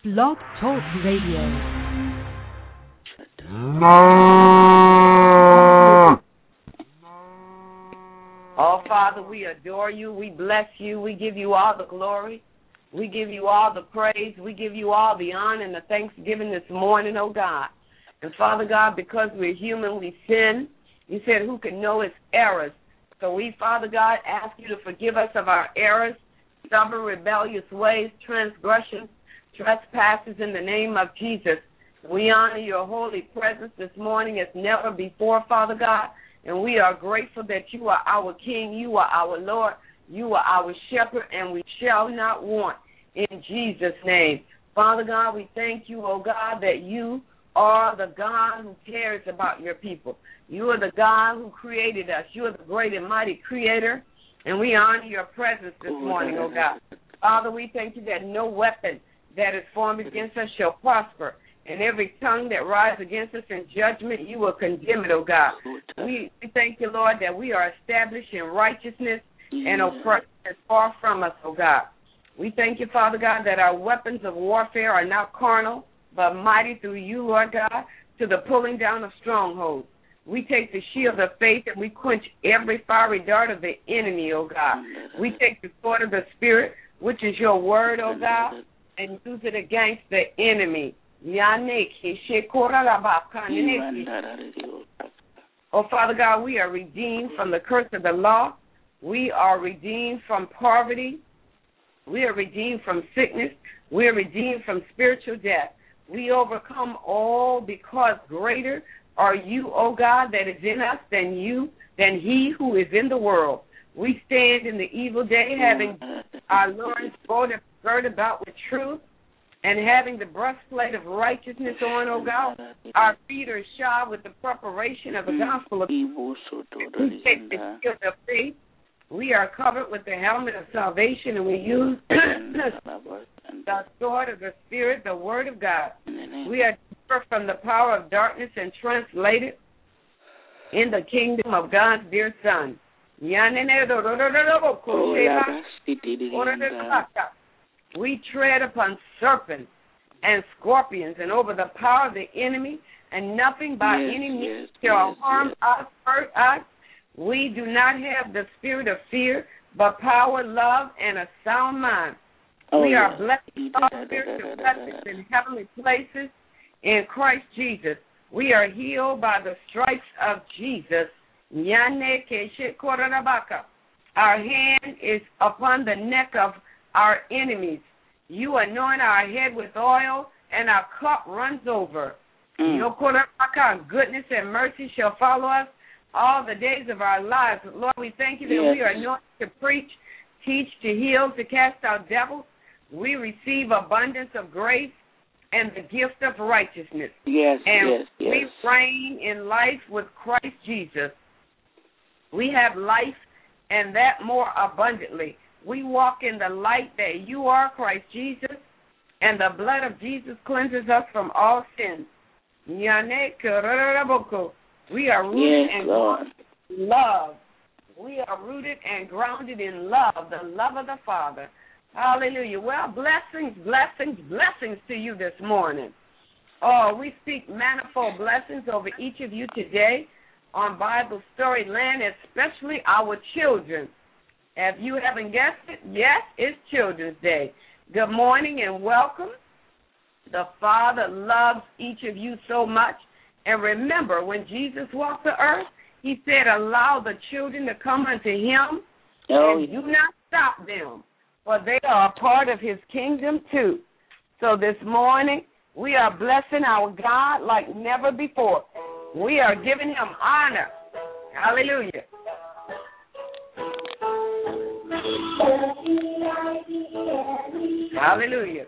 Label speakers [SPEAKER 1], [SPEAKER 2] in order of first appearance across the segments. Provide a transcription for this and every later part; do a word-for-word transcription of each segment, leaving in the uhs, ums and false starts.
[SPEAKER 1] Blog Talk Radio.
[SPEAKER 2] Oh, Father, we adore you. We bless you. We give you all the glory. We give you all the praise. We give you all the honor and the thanksgiving this morning, oh God. And, Father God, because we're human, we sin. You said who can know its errors. So we, Father God, ask you to forgive us of our errors, stubborn, rebellious ways, transgressions, trespasses in the name of Jesus. We honor your holy presence this morning as never before, Father God, and we are grateful that you are our King, you are our Lord, you are our shepherd, and we shall not want in Jesus' name. Father God, we thank you, oh God, that you are the God who cares about your people. You are the God who created us. You are the great and mighty creator, and we honor your presence this morning, oh God. Father, we thank you that no weapon that is formed against us shall prosper, and every tongue that rises against us in judgment, you will condemn it, oh God. We, we thank you, Lord, that we are established in righteousness, and oppression is far from us, oh God. We thank you, Father God, that our weapons of warfare are not carnal, but mighty through you, Lord God, to the pulling down of strongholds. We take the shield of faith and we quench every fiery dart of the enemy, oh God. We take the sword of the Spirit, which is your word, oh God, and use it against the enemy. Oh, Father God, we are redeemed from the curse of the law. We are redeemed from poverty. We are redeemed from sickness. We are redeemed from spiritual death. We overcome all because greater are you, O God, that is in us than you, than he who is in the world. We stand in the evil day having our loins girded about with truth and having the breastplate of righteousness on, O God. Our feet are shod with the preparation of the gospel of peace. We take the shield of faith. We are covered with the helmet of salvation, and we use the sword of the Spirit, the word of God. We are delivered from the power of darkness and translated in the kingdom of God's dear Son. We tread upon serpents and scorpions and over the power of the enemy, and nothing by yes, any means yes, shall yes, harm yes. us, hurt us. We do not have the spirit of fear, but power, love, and a sound mind. Oh, we are blessed with all spiritual blessings in heavenly places in Christ Jesus. We are healed by the stripes of Jesus. Our hand is upon the neck of our enemies. You anoint our head with oil, and our cup runs over. Mm. Goodness and mercy shall follow us all the days of our lives. Lord, we thank you that yes. we are anointed to preach, teach, to heal, to cast out devils. We receive abundance of grace and the gift of righteousness.
[SPEAKER 3] Yes,
[SPEAKER 2] and
[SPEAKER 3] yes, yes.
[SPEAKER 2] we reign in life with Christ Jesus. We have life and that more abundantly. We walk in the light that you are, Christ Jesus, and the blood of Jesus cleanses us from all sin. We are rooted
[SPEAKER 3] yes,
[SPEAKER 2] and
[SPEAKER 3] grounded
[SPEAKER 2] in love. We are rooted and grounded in love, the love of the Father. Hallelujah. Well, blessings, blessings, blessings to you this morning. Oh, we speak manifold blessings over each of you today on Bible Story Land, especially our children. If you haven't guessed it, yes, it's Children's Day. Good morning and welcome. The Father loves each of you so much. And remember, when Jesus walked the earth, he said, allow the children to come unto him, oh, and do not stop them, for they are a part of his kingdom too. So this morning, we are blessing our God like never before. We are giving him honor. Hallelujah. Hallelujah.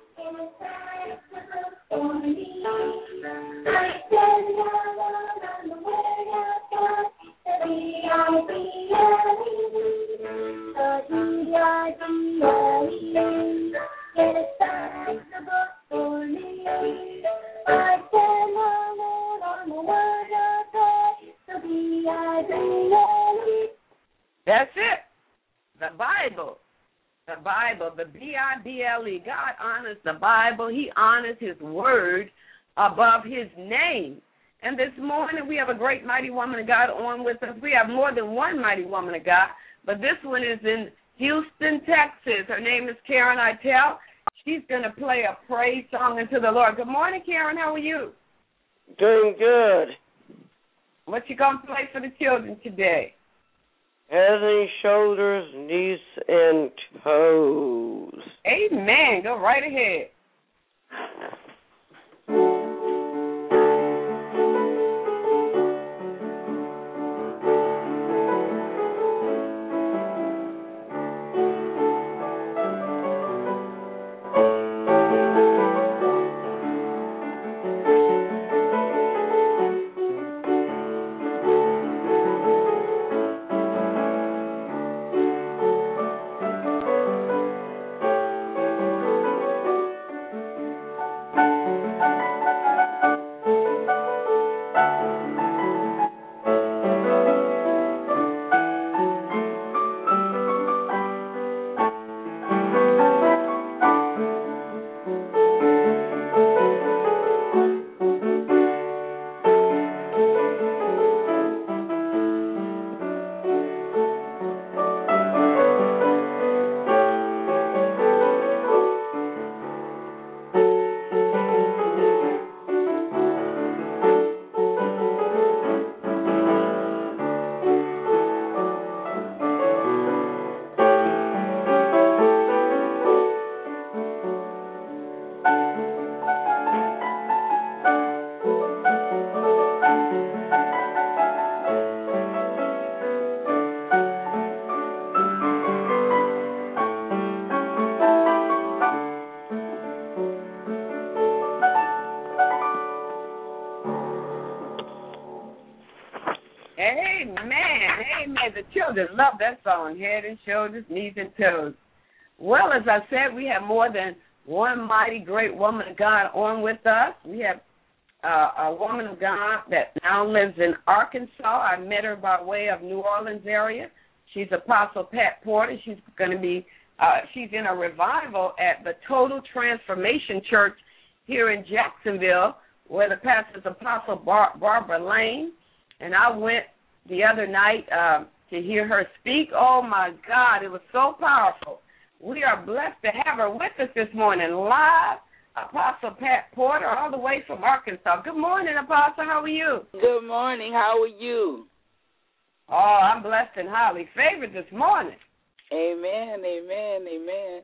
[SPEAKER 2] That's it. The Bible. The the Bible, the B I B L E. God honors the Bible. He honors his word above his name. And this morning we have a great mighty woman of God on with us. We have more than one mighty woman of God, but this one is in Houston, Texas. Her name is Karen Itel. She's going to play a praise song unto the Lord. Good morning, Karen. How are you?
[SPEAKER 1] Doing good.
[SPEAKER 2] What you going to play for the children today?
[SPEAKER 1] Head and shoulders, knees and toes.
[SPEAKER 2] Amen. Go right ahead. The children love that song, Head and Shoulders, Knees and Toes. Well, as I said, we have more than one mighty great woman of God on with us. We have uh, a woman of God that now lives in Arkansas. I met her by way of New Orleans area. She's Apostle Pat Porter. She's going to be, uh, she's in a revival at the Total Transformation Church here in Jacksonville, where the pastor's Apostle Bar- Barbara Lane. And I went the other night uh, to hear her speak. Oh, my God, it was so powerful. We are blessed to have her with us this morning, live, Apostle Pat Porter, all the way from Arkansas. Good morning, Apostle. How are you?
[SPEAKER 3] Good morning. How are you?
[SPEAKER 2] Oh, I'm blessed and highly favored this morning.
[SPEAKER 3] Amen, amen, amen.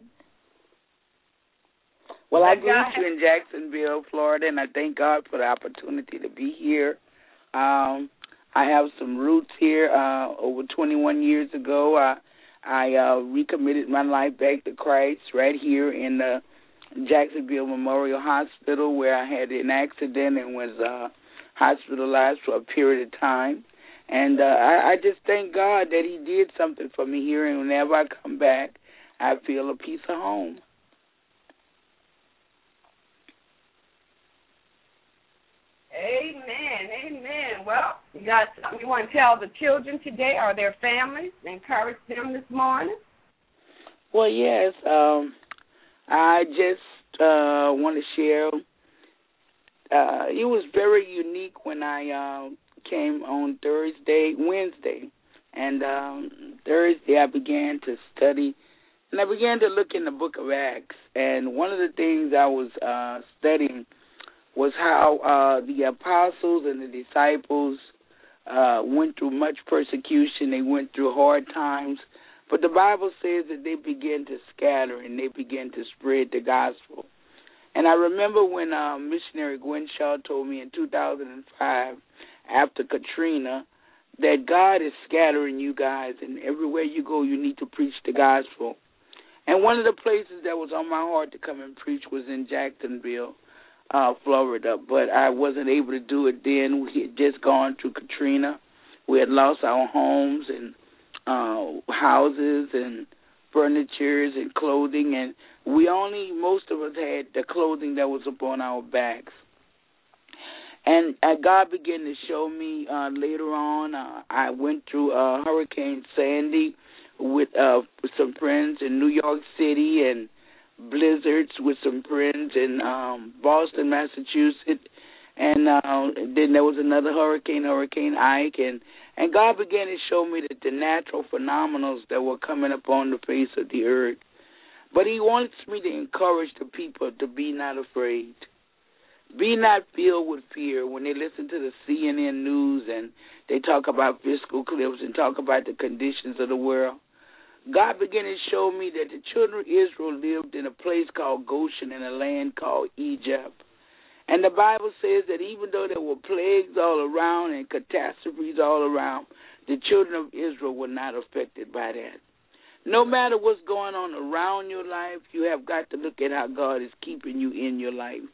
[SPEAKER 3] Well, I greet you in Jacksonville, Florida, and I thank God for the opportunity to be here. Um, I have some roots here. Uh, over twenty-one years ago, I, I uh, recommitted my life back to Christ right here in the Jacksonville Memorial Hospital, where I had an accident and was uh, hospitalized for a period of time. And uh, I, I just thank God that he did something for me here, and whenever I come back, I feel a piece of home.
[SPEAKER 2] Amen, amen. Well, you got something you want to tell the children today or their families, encourage them this morning?
[SPEAKER 3] Well, yes. Um, I just uh, want to share. Uh, it was very unique when I uh, came on Thursday, Wednesday. And um, Thursday I began to study, and I began to look in the book of Acts. And one of the things I was uh, studying was how uh, the apostles and the disciples uh, went through much persecution. They went through hard times. But the Bible says that they began to scatter and they began to spread the gospel. And I remember when uh, missionary Gwen Shaw told me in two thousand five, after Katrina, that God is scattering you guys, and everywhere you go, you need to preach the gospel. And one of the places that was on my heart to come and preach was in Jacksonville, uh, Florida, but I wasn't able to do it then. We had just gone through Katrina. We had lost our homes and uh, houses and furnitures and clothing, and we only, most of us had the clothing that was upon our backs. And uh, God began to show me uh, later on. Uh, I went through uh, Hurricane Sandy, with uh, with some friends in New York City, and blizzards with some friends in um, Boston, Massachusetts, and uh, then there was another hurricane, Hurricane Ike, and, and God began to show me that the natural phenomena that were coming upon the face of the earth. But he wants me to encourage the people to be not afraid. Be not filled with fear when they listen to the C N N news and they talk about fiscal cliffs and talk about the conditions of the world. God began to show me that the children of Israel lived in a place called Goshen in a land called Egypt. And the Bible says that even though there were plagues all around and catastrophes all around, the children of Israel were not affected by that. No matter what's going on around your life, you have got to look at how God is keeping you in your life.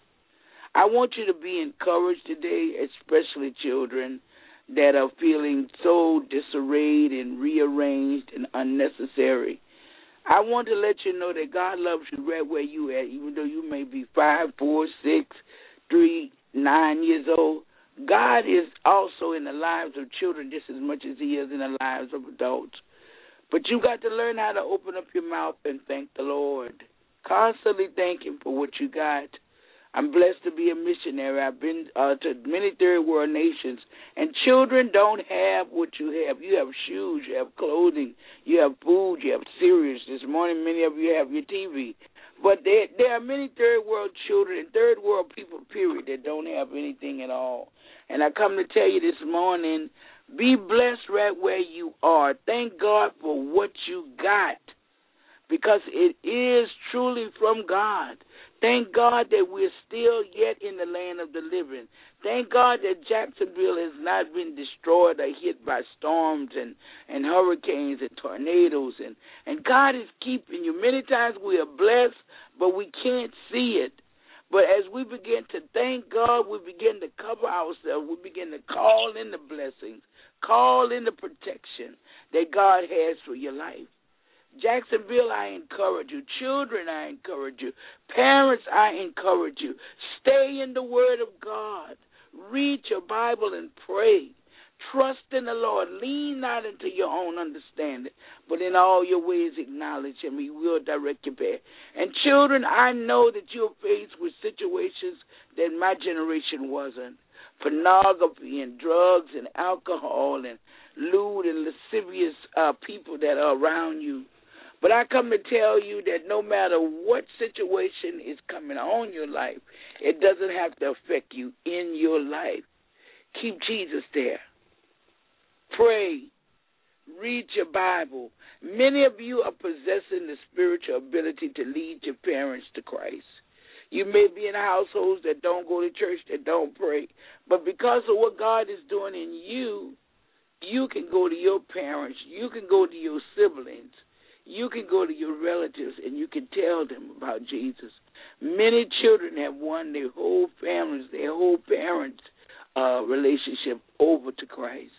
[SPEAKER 3] I want you to be encouraged today, especially children that are feeling so disarrayed and rearranged and unnecessary. I want to let you know that God loves you right where you at, even though you may be five, four, six, three, nine years old. God is also in the lives of children just as much as he is in the lives of adults. But you got to learn how to open up your mouth and thank the Lord. Constantly thank him for what you got. I'm blessed to be a missionary. I've been uh, to many third world nations, and children don't have what you have. You have shoes, you have clothing, you have food, you have cereals. This morning, many of you have your T V. But there, there are many third world children and third world people, period, that don't have anything at all. And I come to tell you this morning, be blessed right where you are. Thank God for what you got, because it is truly from God. Thank God that we're still yet in the land of the living. Thank God that Jacksonville has not been destroyed or hit by storms and, and hurricanes and tornadoes. And, and God is keeping you. Many times we are blessed, but we can't see it. But as we begin to thank God, we begin to cover ourselves. We begin to call in the blessings, call in the protection that God has for your life. Jacksonville, I encourage you. Children, I encourage you. Parents, I encourage you. Stay in the Word of God. Read your Bible and pray. Trust in the Lord. Lean not into your own understanding, but in all your ways acknowledge him. He will direct your path. And children, I know that you're faced with situations that my generation wasn't. Pornography and drugs and alcohol and lewd and lascivious uh, people that are around you. But I come to tell you that no matter what situation is coming on your life, it doesn't have to affect you in your life. Keep Jesus there. Pray. Read your Bible. Many of you are possessing the spiritual ability to lead your parents to Christ. You may be in households that don't go to church, that don't pray. But because of what God is doing in you, you can go to your parents. You can go to your siblings. You can go to your relatives, and you can tell them about Jesus. Many children have won their whole families, their whole parents' uh, relationship over to Christ.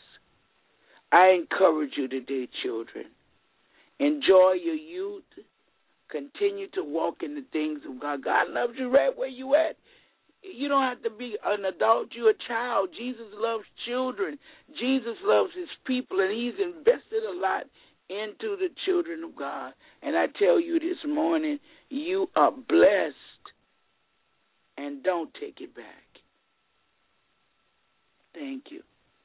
[SPEAKER 3] I encourage you today, children. Enjoy your youth. Continue to walk in the things of God. God loves you right where you at. You don't have to be an adult. You're a child. Jesus loves children. Jesus loves his people, and he's invested a lot into the children of God. And I tell you this morning, you are blessed, and don't take it back. Thank you.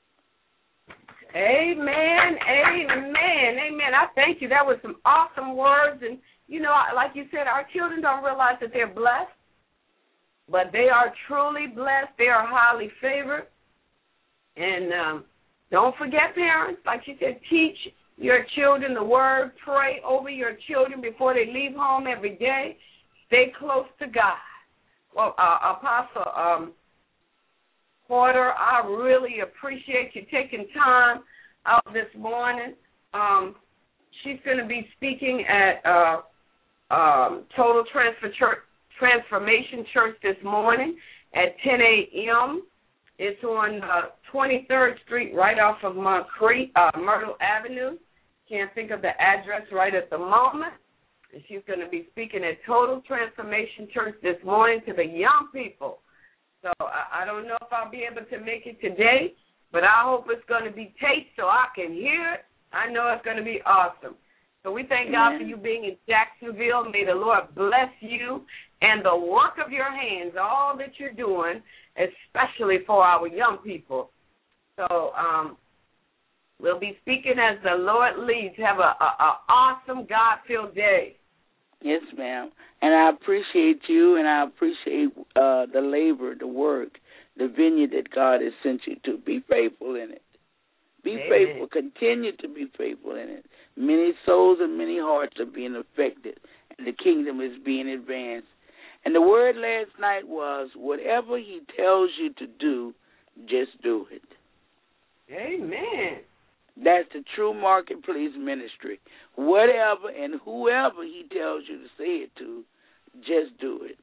[SPEAKER 2] Amen, amen, amen. I thank you. That was some awesome words. And, you know, like you said, our children don't realize that they're blessed, but they are truly blessed. They are highly favored. And um, don't forget, parents, like you said, teach your children the word. Pray over your children before they leave home every day. Stay close to God. Well, uh, Apostle um, Porter, I really appreciate you taking time out this morning. Um, she's going to be speaking at uh, um, Total Transfer Church, Transformation Church this morning at ten a.m. It's on uh, twenty-third Street, right off of Montcrete, uh, Myrtle Avenue. Can't think of the address right at the moment. And she's going to be speaking at Total Transformation Church this morning to the young people. So I, I don't know if I'll be able to make it today, but I hope it's going to be taped so I can hear it. I know it's going to be awesome. So we thank God for you being in Jacksonville. May the Lord bless you and the work of your hands, all that you're doing, especially for our young people. So um, we'll be speaking as the Lord leads. Have an awesome, God-filled day.
[SPEAKER 3] Yes, ma'am. And I appreciate you, and I appreciate uh, the labor, the work, the vineyard that God has sent you to. Be faithful in it. Be
[SPEAKER 2] Amen.
[SPEAKER 3] faithful. Continue to be faithful in it. Many souls and many hearts are being affected, and the kingdom is being advanced. And the word last night was, whatever he tells you to do, just do it.
[SPEAKER 2] Amen.
[SPEAKER 3] That's the true marketplace ministry. Whatever and whoever he tells you to say it to, just do it.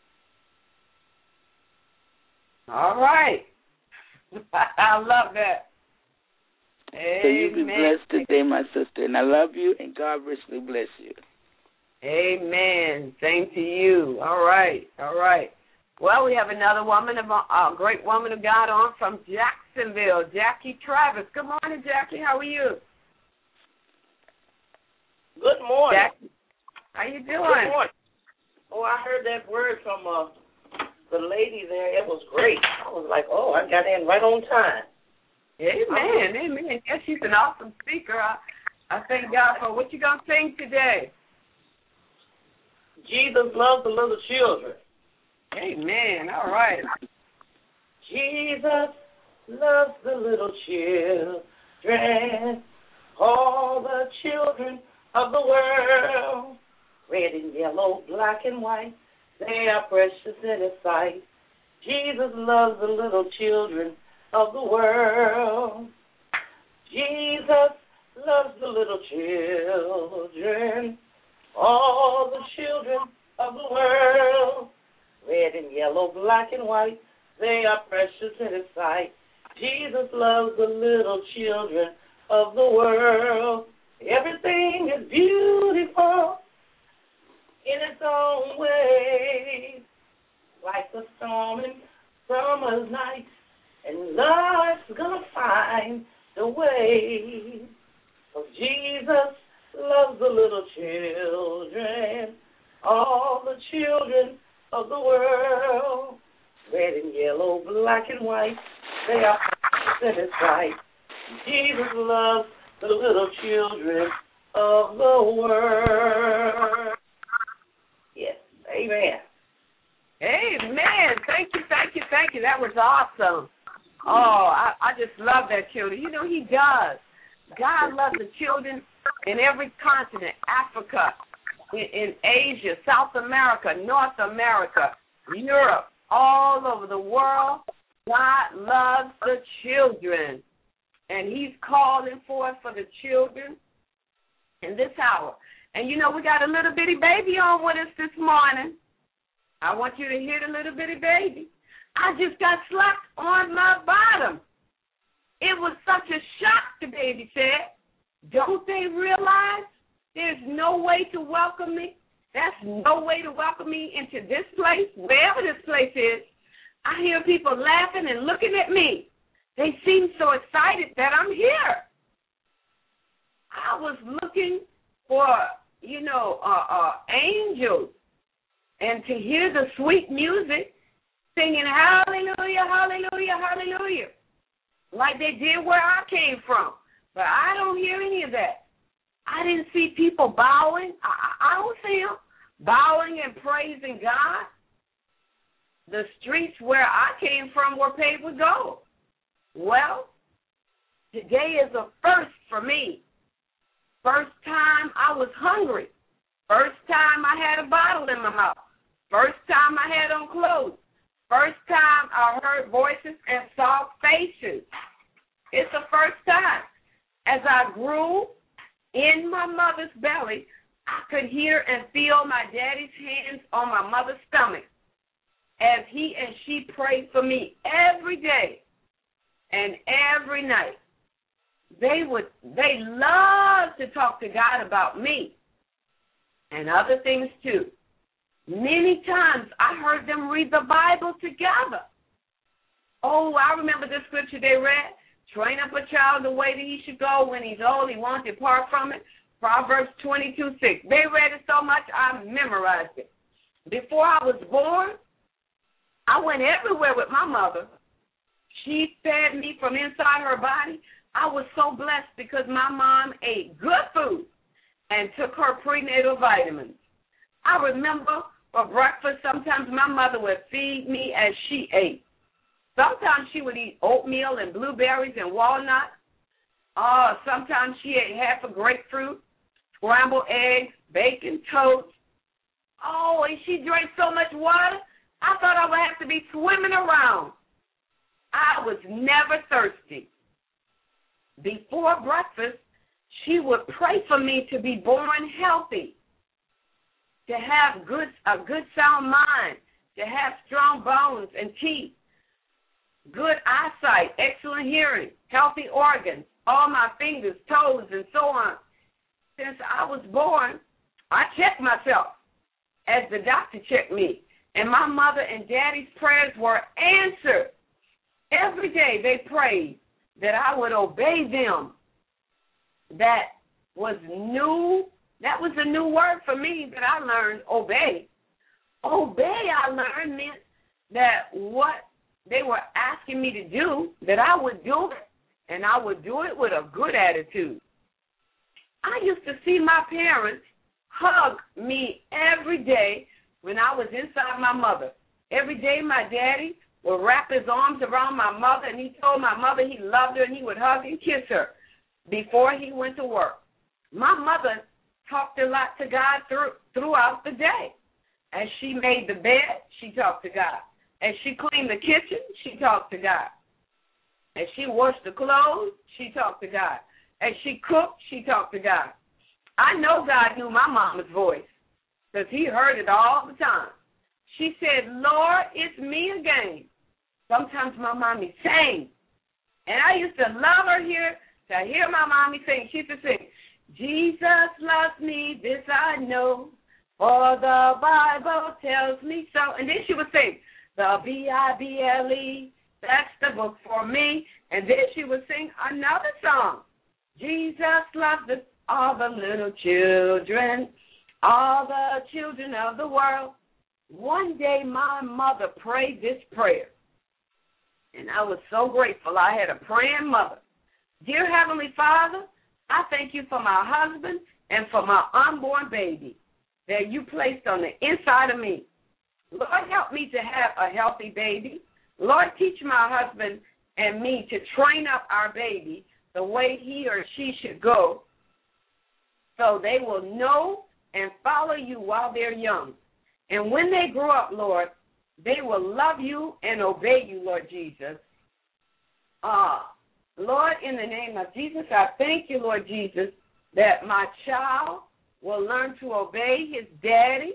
[SPEAKER 2] All right. I love that. Amen.
[SPEAKER 3] So you be blessed today, my sister. And I love you, and God richly bless you.
[SPEAKER 2] Amen. Same to you. All right. All right. Well, we have another woman, of a great woman of God on from Jacksonville, Jackie Travis. Good morning, Jackie. How are you?
[SPEAKER 4] Good morning.
[SPEAKER 2] Jackie, how you doing?
[SPEAKER 4] Good morning. Oh, I heard that word from uh, the lady there. It was great. I was like, oh, I got in right on time.
[SPEAKER 2] Amen. Amen. Yes, she's an awesome speaker. I, I thank God for what you going to sing today.
[SPEAKER 4] Jesus loves the little children.
[SPEAKER 2] Amen. All right.
[SPEAKER 4] Jesus loves the little children, all the children of the world, red and yellow, black and white, they are precious in his sight. Jesus loves the little children of the world. Jesus loves the little children, all the children of the world, red and yellow, black and white, they are precious in his sight. Jesus loves the little children of the world. Everything is beautiful in its own way, like the storm in summer's night, and life's gonna find the way. So Jesus loves the little children, all the children of the world, red and yellow, black and white, they are in his sight. Jesus loves the little children of the world. Yes, amen.
[SPEAKER 2] Amen. Thank you, thank you, thank you. That was awesome. Oh, I, I just love that children. You know, he does. God loves the children in every continent, Africa, in, in Asia, South America, North America, Europe, all over the world. God loves the children, and he's calling forth for the children in this hour. And, you know, we got a little bitty baby on with us this morning. I want you to hear the little bitty baby. I just got slapped on my bottom. It was such a shock, the baby said. Don't they realize there's no way to welcome me? That's no way to welcome me into this place, wherever this place is. I hear people laughing and looking at me. They seem so excited that I'm here. I was looking for, you know, uh, uh, angels, and to hear the sweet music singing hallelujah, hallelujah, hallelujah, like they did where I came from. But I don't hear any of that. I didn't see people bowing. I, I don't see them bowing and praising God. The streets where I came from were paved with gold. Well, today is a first for me. First time I was hungry. First time I had a bottle in my mouth. First time I had on clothes. First time I heard voices and saw faces. It's the first time. As I grew in my mother's belly, I could hear and feel my daddy's hands on my mother's stomach as he and she prayed for me every day and every night. They would, they loved to talk to God about me and other things too. Many times I heard them read the Bible together. Oh, I remember the scripture they read. Train up a child the way that he should go. When he's old, he won't depart from it. Proverbs twenty-two six. They read it so much I memorized it. Before I was born, I went everywhere with my mother. She fed me from inside her body. I was so blessed because my mom ate good food and took her prenatal vitamins. I remember for breakfast, sometimes my mother would feed me as she ate. Sometimes she would eat oatmeal and blueberries and walnuts. Uh, sometimes she ate half a grapefruit, scrambled eggs, bacon, toast. Oh, and she drank so much water, I thought I would have to be swimming around. I was never thirsty. Before breakfast, she would pray for me to be born healthy, to have good, a good sound mind, to have strong bones and teeth, good eyesight, excellent hearing, healthy organs, all my fingers, toes, and so on. Since I was born, I checked myself as the doctor checked me, and my mother and daddy's prayers were answered. Every day they prayed that I would obey them. That was new. That was a new word for me that I learned, obey. Obey, I learned, meant that what they were asking me to do, that I would do it, and I would do it with a good attitude. I used to see my parents hug me every day when I was inside my mother. Every day my daddy would wrap his arms around my mother, and he told my mother he loved her, and he would hug and kiss her before he went to work. My mother talked a lot to God through, throughout the day. As she made the bed, she talked to God. As she cleaned the kitchen, she talked to God. As she washed the clothes, she talked to God. As she cooked, she talked to God. I know God knew my mama's voice because he heard it all the time. She said, Lord, it's me again. Sometimes my mommy sang. And I used to love her here to hear my mommy sing. She used to sing, Jesus loves me, this I know, for the Bible tells me so. And then she would sing, the B I B L E, that's the book for me. And then she would sing another song. Jesus loves the, all the little children, all the children of the world. One day my mother prayed this prayer, and I was so grateful I had a praying mother. Dear Heavenly Father, I thank you for my husband and for my unborn baby that you placed on the inside of me. Lord, help me to have a healthy baby. Lord, teach my husband and me to train up our baby the way he or she should go so they will know and follow you while they're young. And when they grow up, Lord, they will love you and obey you, Lord Jesus. Ah, Lord, in the name of Jesus, I thank you, Lord Jesus, that my child will learn to obey his daddy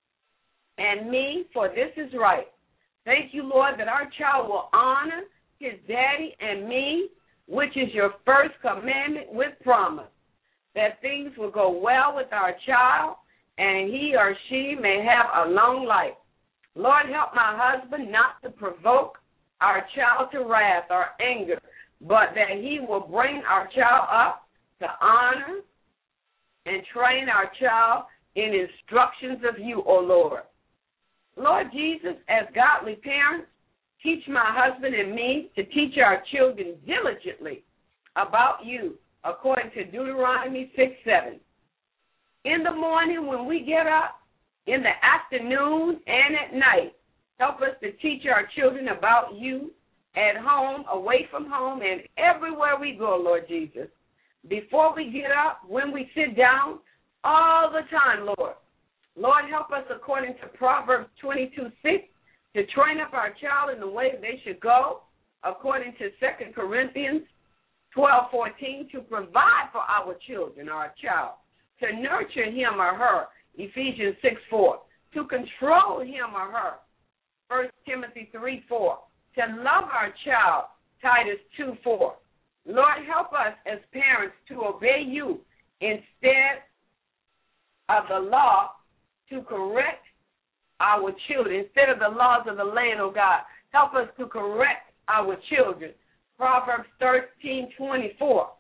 [SPEAKER 2] and me, for this is right. Thank you, Lord, that our child will honor his daddy and me, which is your first commandment with promise, that things will go well with our child and he or she may have a long life. Lord, help my husband not to provoke our child to wrath or anger, but that he will bring our child up to honor and train our child in instructions of you, O Lord. Lord Jesus, as godly parents, teach my husband and me to teach our children diligently about you, according to Deuteronomy six seven. In the morning when we get up, in the afternoon and at night, help us to teach our children about you at home, away from home, and everywhere we go, Lord Jesus. Before we get up, when we sit down, all the time, Lord. Lord, help us according to Proverbs twenty-two six to train up our child in the way they should go, according to Second Corinthians twelve fourteen, to provide for our children, our child, to nurture him or her, Ephesians six four, to control him or her, First Timothy three four, to love our child, Titus two four. Lord, help us as parents to obey you instead of the law to correct our children, instead of the laws of the land, oh God. Help us to correct our children. Proverbs thirteen twenty-four.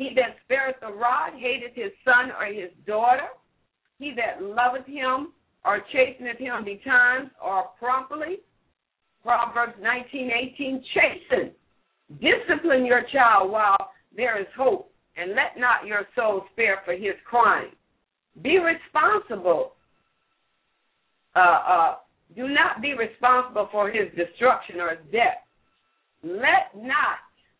[SPEAKER 2] He that spareth the rod hateth his son or his daughter. He that loveth him or chasteneth him betimes or promptly. Proverbs nineteen eighteen, chasten. Discipline your child while there is hope, and let not your soul spare for his crime. Be responsible. Uh, uh, do not be responsible for his destruction or his death. Let not,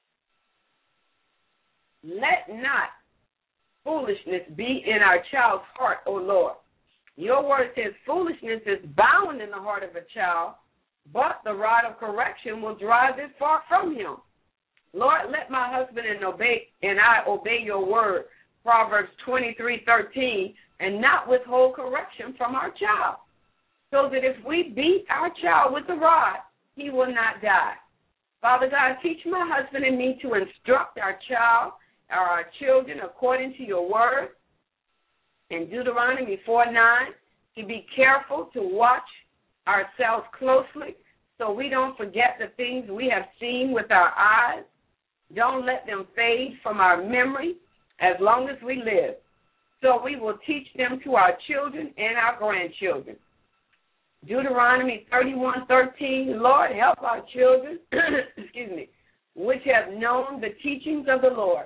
[SPEAKER 2] let not foolishness be in our child's heart, O Lord. Your word says foolishness is bound in the heart of a child, but the rod of correction will drive it far from him. Lord, let my husband and obey and I obey your word, Proverbs twenty-three thirteen, and not withhold correction from our child, so that if we beat our child with the rod, he will not die. Father God, teach my husband and me to instruct our child or our children according to your word. In Deuteronomy four nine, to be careful to watch ourselves closely so we don't forget the things we have seen with our eyes. Don't let them fade from our memory as long as we live. So we will teach them to our children and our grandchildren. Deuteronomy thirty-one thirteen, Lord, help our children, excuse me, which have known the teachings of the Lord,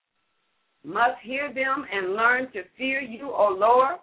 [SPEAKER 2] must hear them and learn to fear you, O Lord,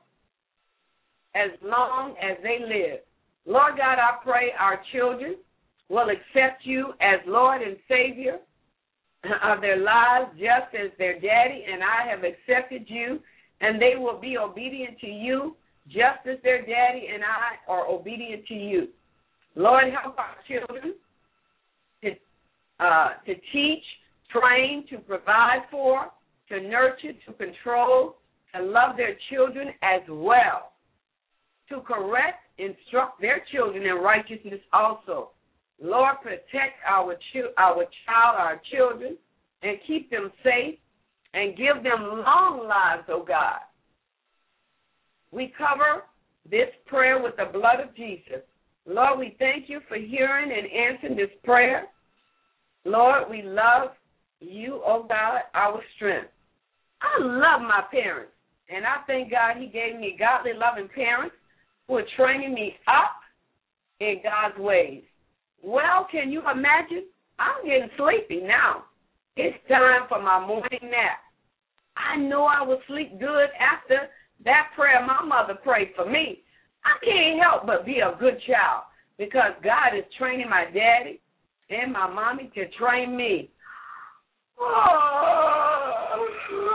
[SPEAKER 2] as long as they live. Lord God, I pray our children will accept you as Lord and Savior of their lives, just as their daddy and I have accepted you, and they will be obedient to you just as their daddy and I are obedient to you. Lord, help our children to, uh, to teach, train, to provide for, to nurture, to control, to love their children as well, to correct, instruct their children in righteousness also. Lord, protect our, chi- our child, our children, and keep them safe and give them long lives, oh God. We cover this prayer with the blood of Jesus. Lord, we thank you for hearing and answering this prayer. Lord, we love you, oh God, our strength. I love my parents, and I thank God he gave me godly, loving parents who are training me up in God's ways. Well, can you imagine? I'm getting sleepy now. It's time for my morning nap. I know I will sleep good after that prayer my mother prayed for me. I can't help but be a good child because God is training my daddy and my mommy to train me. Oh,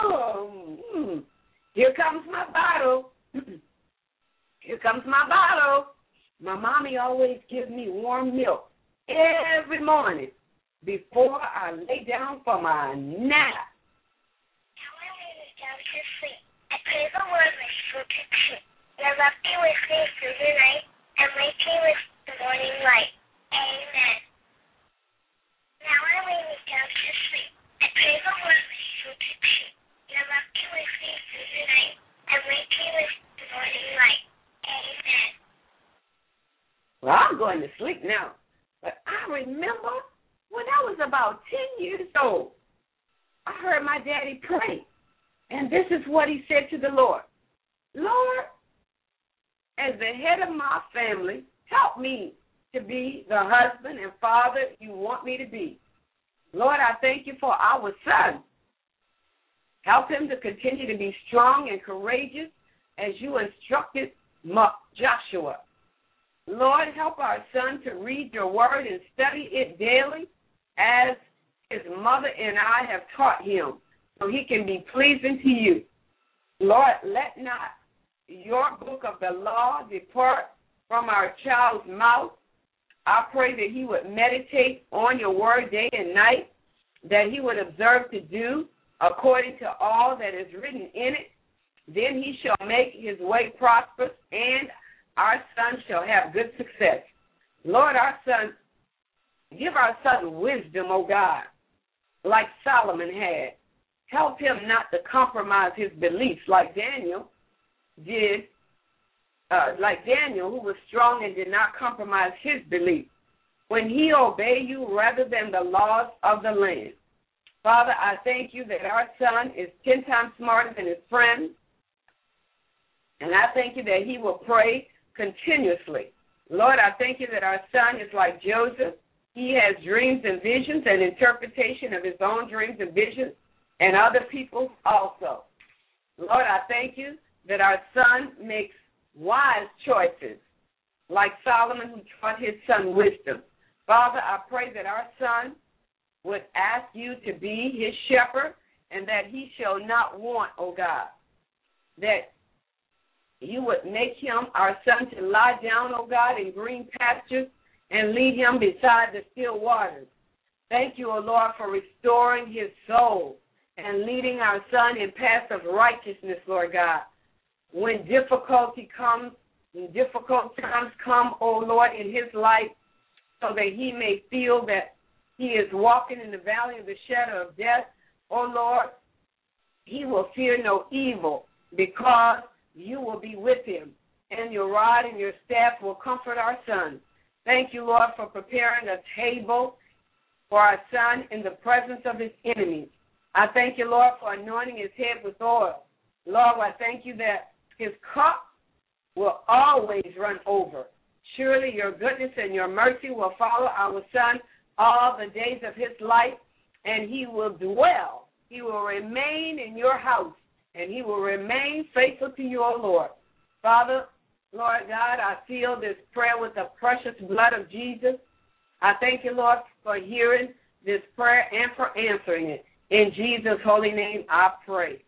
[SPEAKER 2] oh, here comes my bottle. Here comes my bottle. My mommy always gives me warm milk every morning before I lay down for my nap.
[SPEAKER 5] Now I lay down to sleep. I pray the word with food to chew. Your love be with me through the night and wake me with the morning light. Amen. Now I lay me down to sleep. I pray the word with food to chew. Your love be with me through the night and wake me with the morning light. Amen.
[SPEAKER 2] Well, I'm going to sleep now. But I remember when I was about ten years old, I heard my daddy pray. And this is what he said to the Lord. Lord, as the head of my family, help me to be the husband and father you want me to be. Lord, I thank you for our son. Help him to continue to be strong and courageous as you instructed Joshua. Lord, help our son to read your word and study it daily as his mother and I have taught him, so he can be pleasing to you. Lord, let not your book of the law depart from our child's mouth. I pray that he would meditate on your word day and night, that he would observe to do according to all that is written in it. Then he shall make his way prosperous, and our son shall have good success. Lord, our son, give our son wisdom, O God, like Solomon had. Help him not to compromise his beliefs like Daniel did, uh, like Daniel, who was strong and did not compromise his belief when he obeyed you rather than the laws of the land. Father, I thank you that our son is ten times smarter than his friends. And I thank you that he will pray continuously. Lord, I thank you that our son is like Joseph. He has dreams and visions and interpretation of his own dreams and visions and other people's also. Lord, I thank you that our son makes wise choices, like Solomon who taught his son wisdom. Father, I pray that our son would ask you to be his shepherd and that he shall not want, O God, that you would make him, our son, to lie down, O God, in green pastures and lead him beside the still waters. Thank you, O Lord, for restoring his soul and leading our son in paths of righteousness, Lord God. When difficulty comes, when difficult times come, O Lord, in his life, so that he may feel that he is walking in the valley of the shadow of death, O Lord, he will fear no evil because you will be with him, and your rod and your staff will comfort our son. Thank you, Lord, for preparing a table for our son in the presence of his enemies. I thank you, Lord, for anointing his head with oil. Lord, I thank you that his cup will always run over. Surely your goodness and your mercy will follow our son all the days of his life, and he will dwell. He will remain in your house, and he will remain faithful to you, O Lord. Father, Lord God, I seal this prayer with the precious blood of Jesus. I thank you, Lord, for hearing this prayer and for answering it. In Jesus' holy name, I pray.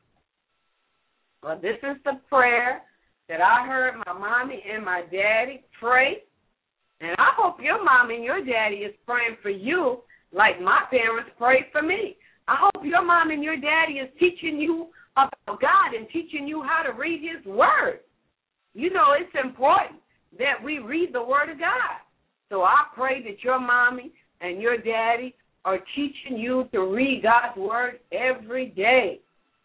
[SPEAKER 2] Well, this is the prayer that I heard my mommy and my daddy pray, and I hope your mom and your daddy is praying for you like my parents prayed for me. I hope your mom and your daddy is teaching you about God and teaching you how to read his word. You know, it's important that we read the word of God. So I pray that your mommy and your daddy are teaching you to read God's word every day.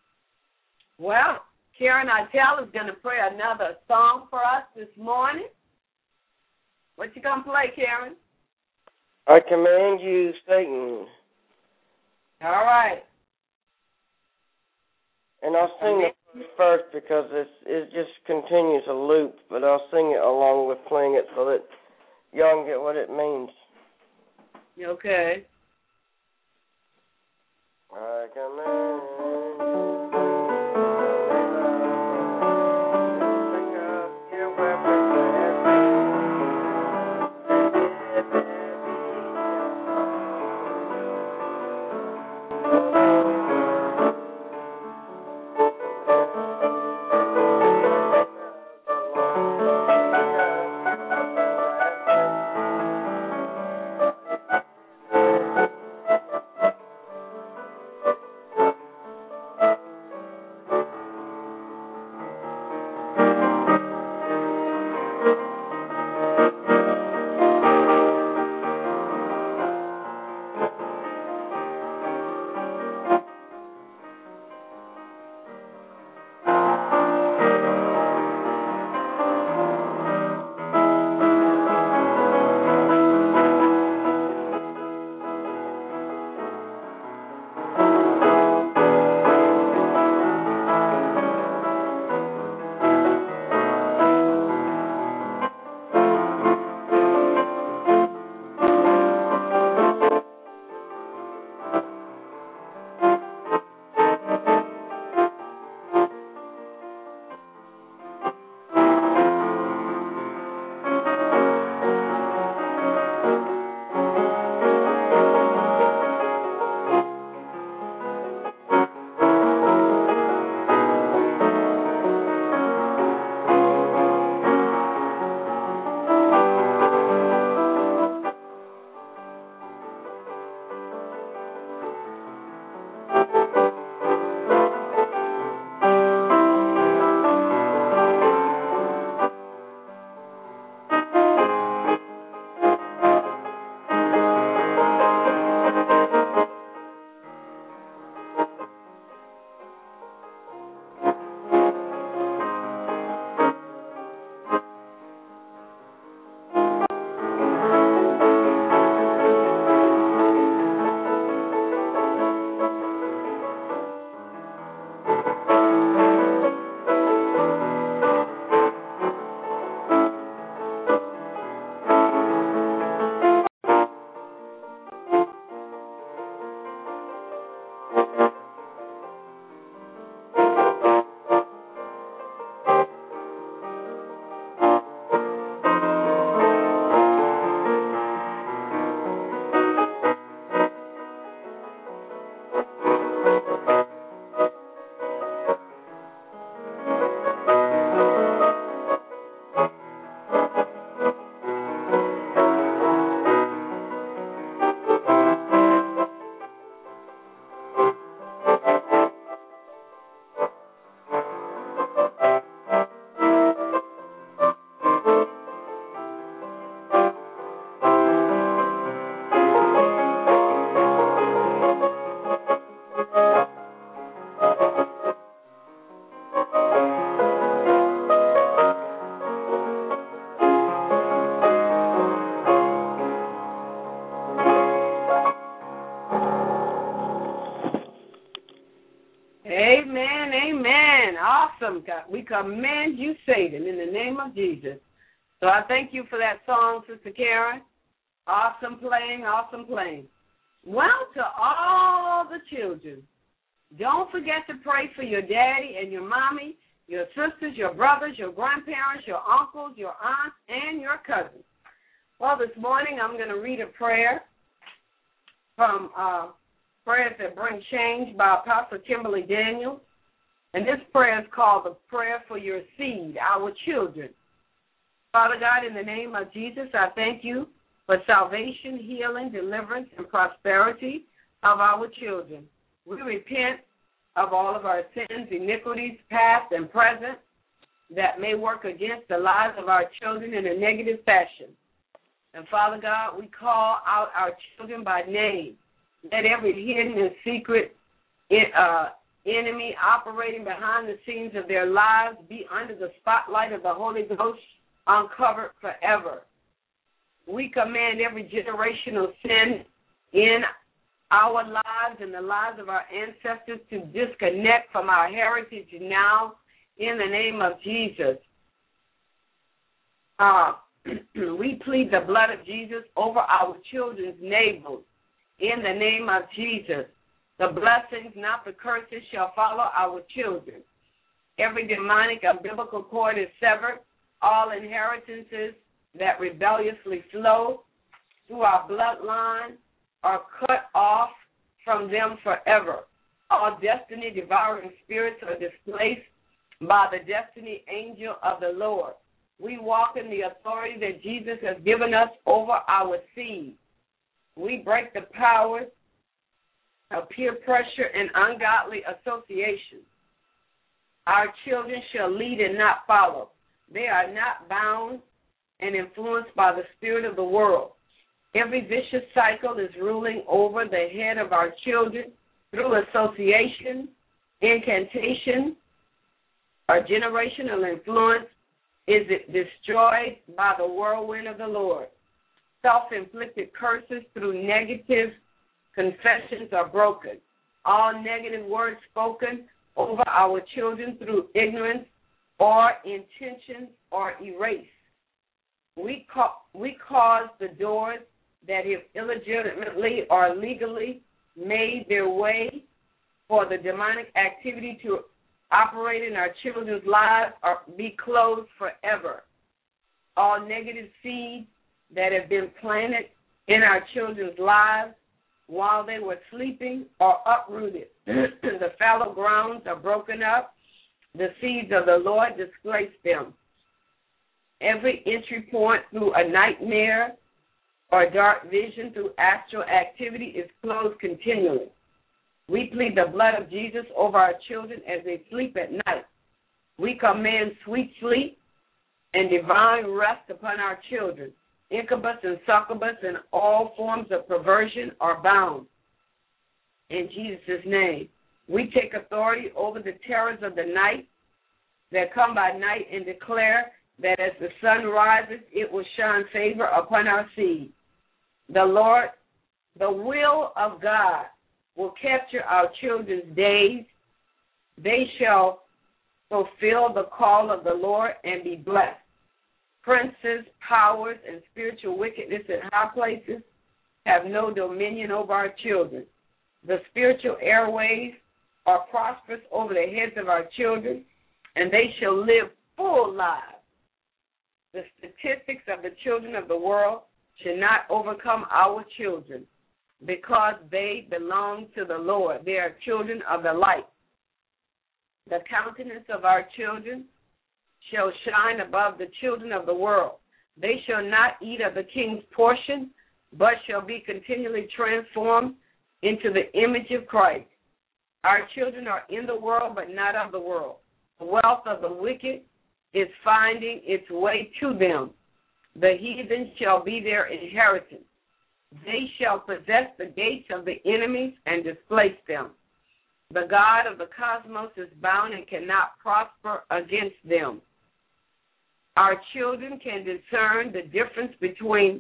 [SPEAKER 2] Well, Karen Idell is going to pray another song for us this morning. What you going to play, Karen?
[SPEAKER 1] I command you, Satan.
[SPEAKER 2] All right.
[SPEAKER 1] And I'll sing it first because it's, it just continues a loop, but I'll sing it along with playing it so that y'all can get what it means.
[SPEAKER 2] Okay.
[SPEAKER 1] I command
[SPEAKER 2] awesome, God. We command you, Satan, in the name of Jesus. So I thank you for that song, Sister Karen. Awesome playing, awesome playing. Well, to all the children, don't forget to pray for your daddy and your mommy, your sisters, your brothers, your grandparents, your uncles, your aunts, and your cousins. Well, this morning I'm going to read a prayer from uh, Prayers That Bring Change by Apostle Kimberly Daniels. And this prayer is called the Prayer for Your Seed, Our Children. Father God, in the name of Jesus, I thank you for salvation, healing, deliverance, and prosperity of our children. We repent of all of our sins, iniquities, past and present, that may work against the lives of our children in a negative fashion. And Father God, we call out our children by name. Let every hidden and secret uh, enemy operating behind the scenes of their lives be under the spotlight of the Holy Ghost, uncovered forever. We command every generational sin in our lives and the lives of our ancestors to disconnect from our heritage now in the name of Jesus. Uh, we plead the blood of Jesus over our children's navels in the name of Jesus. The blessings, not the curses, shall follow our children. Every demonic umbilical cord is severed. All inheritances that rebelliously flow through our bloodline are cut off from them forever. All destiny-devouring spirits are displaced by the destiny angel of the Lord. We walk in the authority that Jesus has given us over our seed. We break the powers of peer pressure and ungodly association. Our children shall lead and not follow. They are not bound and influenced by the spirit of the world. Every vicious cycle is ruling over the head of our children through association, incantation, or generational influence is it destroyed by the whirlwind of the Lord. Self-inflicted curses through negative confessions are broken. All negative words spoken over our children through ignorance or intentions are erased. We, ca- we cause the doors that have illegitimately or legally made their way for the demonic activity to operate in our children's lives or be closed forever. All negative seeds that have been planted in our children's lives while they were sleeping are uprooted. The fallow grounds are broken up. The seeds of the Lord displace them. Every entry point through a nightmare or dark vision through astral activity is closed continually. We plead the blood of Jesus over our children as they sleep at night. We command sweet sleep and divine rest upon our children. Incubus and succubus and all forms of perversion are bound. In Jesus' name, we take authority over the terrors of the night that come by night and declare that as the sun rises, it will shine favor upon our seed. The Lord, the will of God will capture our children's days. They shall fulfill the call of the Lord and be blessed. Princes, powers, and spiritual wickedness in high places have no dominion over our children. The spiritual airways are prosperous over the heads of our children, and they shall live full lives. The statistics of the children of the world should not overcome our children because they belong to the Lord. They are children of the light. The countenance of our children shall shine above the children of the world. They shall not eat of the king's portion, but shall be continually transformed into the image of Christ. Our children are in the world, but not of the world. The wealth of the wicked is finding its way to them. The heathen shall be their inheritance. They shall possess the gates of the enemies and displace them. The God of the cosmos is bound and cannot prosper against them. Our children can discern the difference between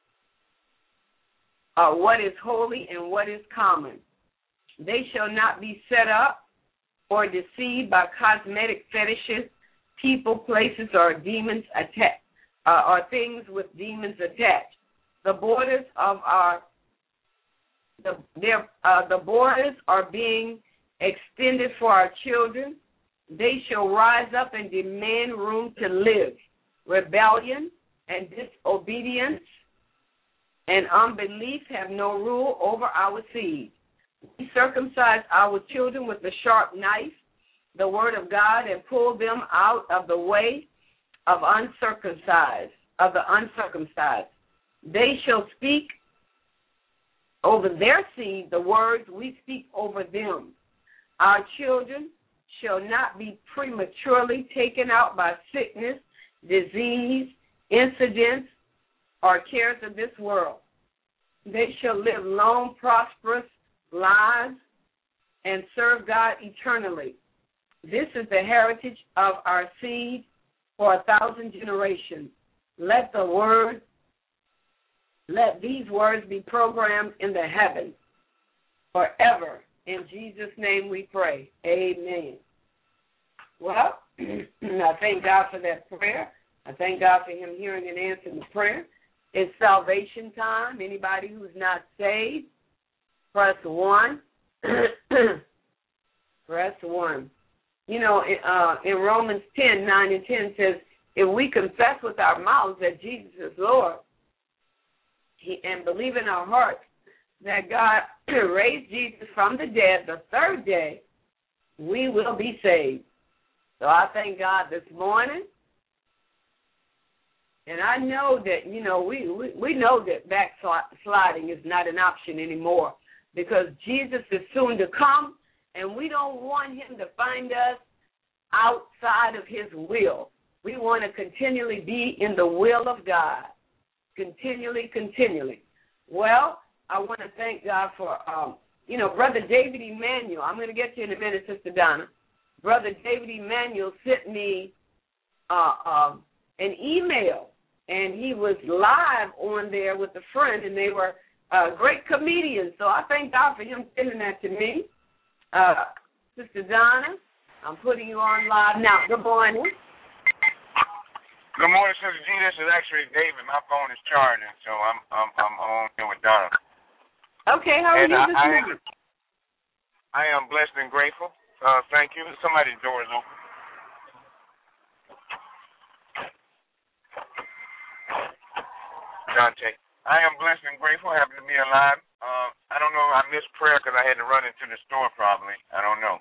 [SPEAKER 2] uh, what is holy and what is common. They shall not be set up or deceived by cosmetic fetishes, people, places, or demons attached, uh, or things with demons attached. The borders of our the their, uh, the borders are being extended for our children. They shall rise up and demand room to live. Rebellion and disobedience and unbelief have no rule over our seed. We circumcise our children with the sharp knife, the word of God, and pull them out of the way of uncircumcised, of the uncircumcised. They shall speak over their seed the words we speak over them. Our children shall not be prematurely taken out by sickness, disease, incidents, or cares of this world. They shall live long, prosperous lives and serve God eternally. This is the heritage of our seed for a thousand generations. Let the word, let these words be programmed in the heavens forever. In Jesus' name we pray. Amen. Well, I thank God for that prayer. I thank God for him hearing and answering the prayer. It's salvation time. Anybody who's not saved, press one. Press one. You know, uh, in Romans ten, nine and ten says, if we confess with our mouths that Jesus is Lord he, and believe in our hearts that God raised Jesus from the dead the third day, we will be saved. So I thank God this morning. And I know that, you know, we, we, we know that backsliding is not an option anymore because Jesus is soon to come, and we don't want him to find us outside of his will. We want to continually be in the will of God, continually, continually. Well, I want to thank God for, um, you know, Brother David Emanuel. I'm going to get to you in a minute, Sister Donna. Brother David Emanuel sent me uh, um, an email, and he was live on there with a friend, and they were uh, great comedians. So I thank God for him sending that to me. Uh, Sister Donna, I'm putting you on live now. Good morning.
[SPEAKER 6] Good morning, Sister G. This is actually David. My phone is charging, so I'm I'm I'm on here with Donna.
[SPEAKER 2] Okay, how are
[SPEAKER 6] and
[SPEAKER 2] you
[SPEAKER 6] I,
[SPEAKER 2] this
[SPEAKER 6] I
[SPEAKER 2] morning?
[SPEAKER 6] Am, I am blessed and grateful. Uh, thank you. Somebody's door is open. Dante. I am blessed and grateful. Happy to be alive. Uh, I don't know. I missed prayer because I had to run into the store probably. I don't know.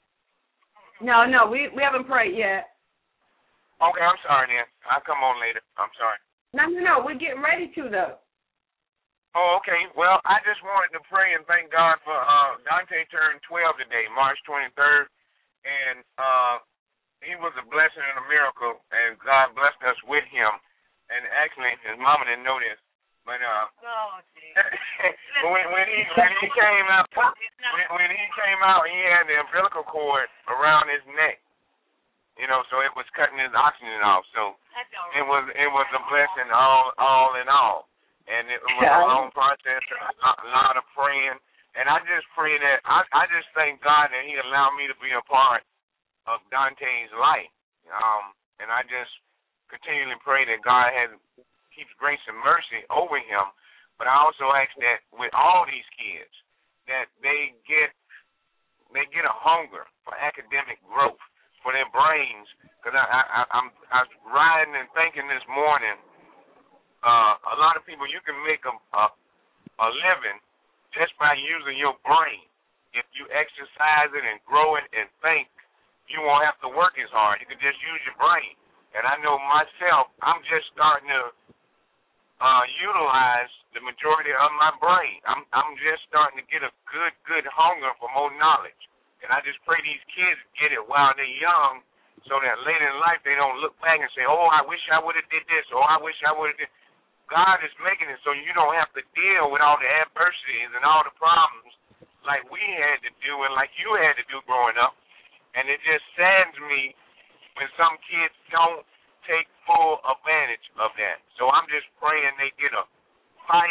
[SPEAKER 2] No, no, we we haven't prayed yet.
[SPEAKER 6] Okay, I'm sorry then. I'll come on later. I'm sorry.
[SPEAKER 2] No, no, no. We're getting ready to, though.
[SPEAKER 6] Oh, okay. Well, I just wanted to pray and thank God for uh, Dante turned twelve today, March twenty-third, and uh, he was a blessing and a miracle, and God blessed us with him. And actually, his mama didn't know this, but uh,
[SPEAKER 4] Oh,
[SPEAKER 6] when when he when he came out, when, when he came out, he had the umbilical cord around his neck. You know, so it was cutting his oxygen off. So it was it was a blessing all all in all. And it was a long process, a lot of praying. And I just pray that, I, I just thank God that he allowed me to be a part of Dante's life. Um, and I just continually pray that God has keeps grace and mercy over him. But I also ask that with all these kids, that they get they get a hunger for academic growth, for their brains. Because I, I, I'm, I was riding and thinking this morning, Uh, a lot of people, you can make a, a a living just by using your brain. If you exercise it and grow it and think, you won't have to work as hard. You can just use your brain. And I know myself, I'm just starting to uh, utilize the majority of my brain. I'm I'm just starting to get a good, good hunger for more knowledge. And I just pray these kids get it while they're young so that later in life they don't look back and say, oh, I wish I would have did this, or I wish I would have did. God is making it so you don't have to deal with all the adversities and all the problems like we had to do and like you had to do growing up. And it just saddens me when some kids don't take full advantage of that. So I'm just praying they get a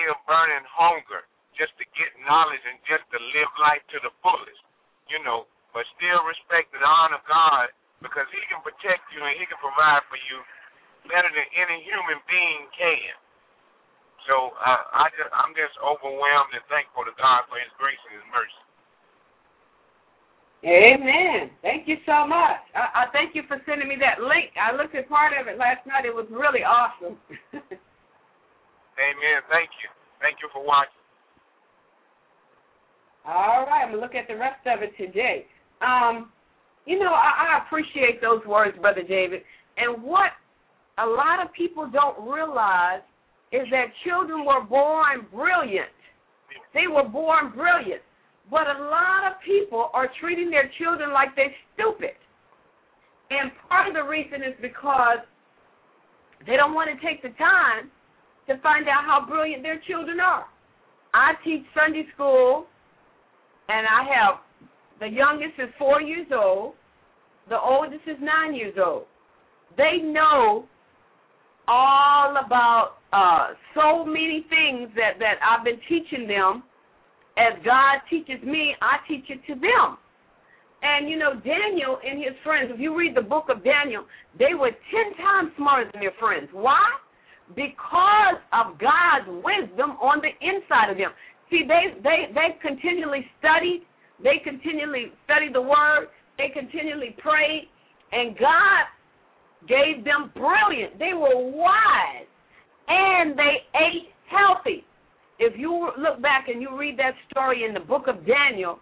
[SPEAKER 6] fire-burning hunger just to get knowledge and just to live life to the fullest. You know, but still respect and honor God, because he can protect you and he can provide for you better than any human being can. So uh, I just, I'm just overwhelmed and thankful to God for his grace and his mercy.
[SPEAKER 2] Amen. Thank you so much. I, I thank you for sending me that link. I looked at part of it last night. It was really awesome.
[SPEAKER 6] Amen. Thank you. Thank you for watching.
[SPEAKER 2] All right. I'm going to look at the rest of it today. Um, you know, I, I appreciate those words, Brother David. And what a lot of people don't realize is that children were born brilliant. They were born brilliant. But a lot of people are treating their children like they're stupid. And part of the reason is because they don't want to take the time to find out how brilliant their children are. I teach Sunday school, and I have the youngest is four years old. The oldest is nine years old. They know all about uh, so many things that, that I've been teaching them. As God teaches me, I teach it to them. And, you know, Daniel and his friends, if you read the book of Daniel, they were ten times smarter than their friends. Why? Because of God's wisdom on the inside of them. See, they, they, they continually studied. They continually studied the Word. They continually prayed. And God gave them brilliant. They were wise. And they ate healthy. If you look back and you read that story in the book of Daniel,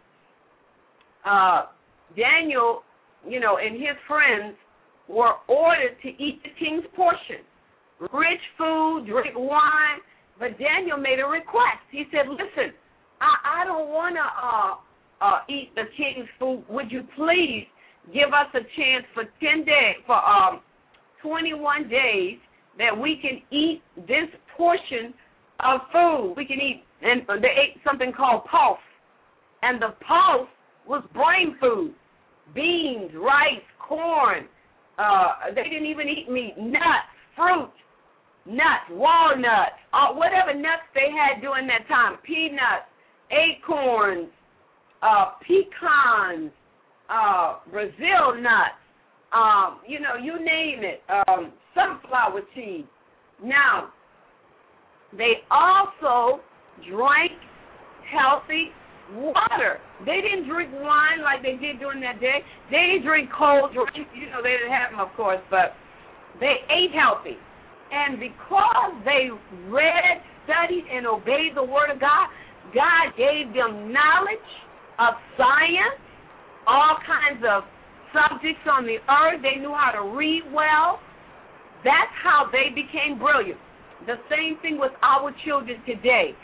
[SPEAKER 2] uh, Daniel, you know, and his friends were ordered to eat the king's portion, rich food, drink wine. But Daniel made a request. He said, listen, I, I don't want to uh, uh, eat the king's food. Would you please give us a chance for ten days, for um, twenty-one days, that we can eat this portion of food. We can eat, and they ate something called pulse. And the pulse was brain food, beans, rice, corn. Uh, they didn't even eat meat, nuts, fruit, nuts, walnuts, uh, whatever nuts they had during that time, peanuts, acorns, uh, pecans, uh, Brazil nuts, um, you know, you name it, um, sunflower seeds. Now, they also drank healthy water. They didn't drink wine like they did during that day. They didn't drink cold drinks. You know, they didn't have them, of course, but they ate healthy. And because they read, studied, and obeyed the Word of God, God gave them knowledge of science, all kinds of subjects on the earth. They knew how to read well. That's how they became brilliant. The same thing with our children today.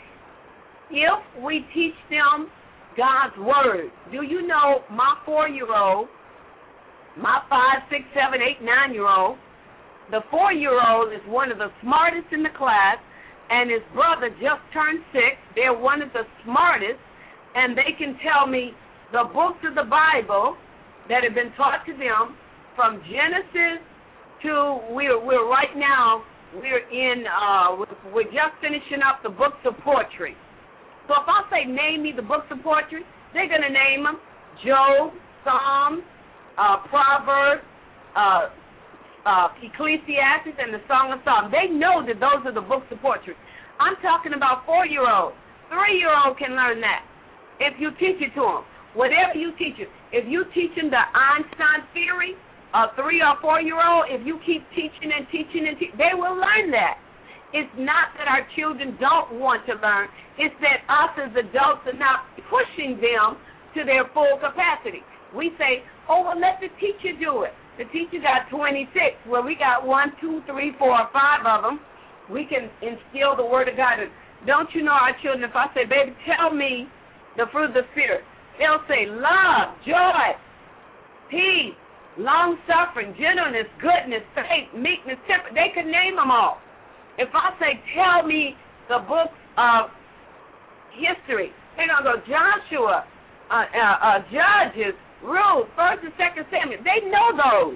[SPEAKER 2] If we teach them God's Word, do you know my four-year-old, my five, six, seven, eight, nine-year-old, the four-year-old is one of the smartest in the class, and his brother just turned six. They're one of the smartest, and they can tell me the books of the Bible that have been taught to them from Genesis to, we're, we're right now, We're in, uh, we're just finishing up the books of poetry. So if I say, name me the books of poetry, they're going to name them Job, Psalms, uh, Proverbs, uh, uh, Ecclesiastes, and the Song of Solomon. They know that those are the books of poetry. I'm talking about four-year-olds. Three-year-old can learn that if you teach it to them. Whatever you teach them. If you teach them the Einstein theory, a three or four-year-old, if you keep teaching and teaching and teaching, they will learn that. It's not that our children don't want to learn. It's that us as adults are not pushing them to their full capacity. We say, oh, well, let the teacher do it. The teacher got twenty-six. Well, we got one, two, three, four, or five of them. We can instill the Word of God. Don't you know our children, if I say, baby, tell me the fruit of the Spirit, they'll say love, joy, peace, long-suffering, gentleness, goodness, faith, meekness, temper. They could name them all. If I say, tell me the books of history, they're going to go Joshua, uh, uh, uh, Judges, Ruth, First and Second Samuel. They know those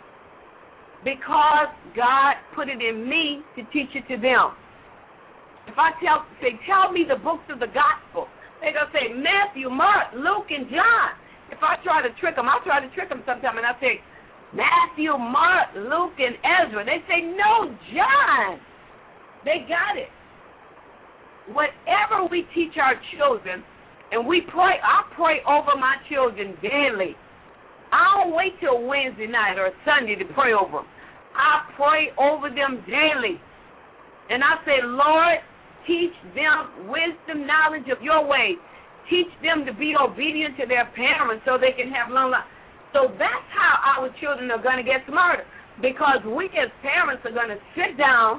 [SPEAKER 2] because God put it in me to teach it to them. If I tell, say, tell me the books of the gospel, they're going to say Matthew, Mark, Luke, and John. If if I try to trick them, I try to trick them sometime, and I say, Matthew, Mark, Luke, and Ezra. They say, no, John. They got it. Whatever we teach our children, and we pray, I pray over my children daily. I don't wait till Wednesday night or Sunday to pray over them. I pray over them daily. And I say, Lord, teach them wisdom, knowledge of your ways. Teach them to be obedient to their parents so they can have long life. So that's how our children are going to get smarter, because we as parents are going to sit down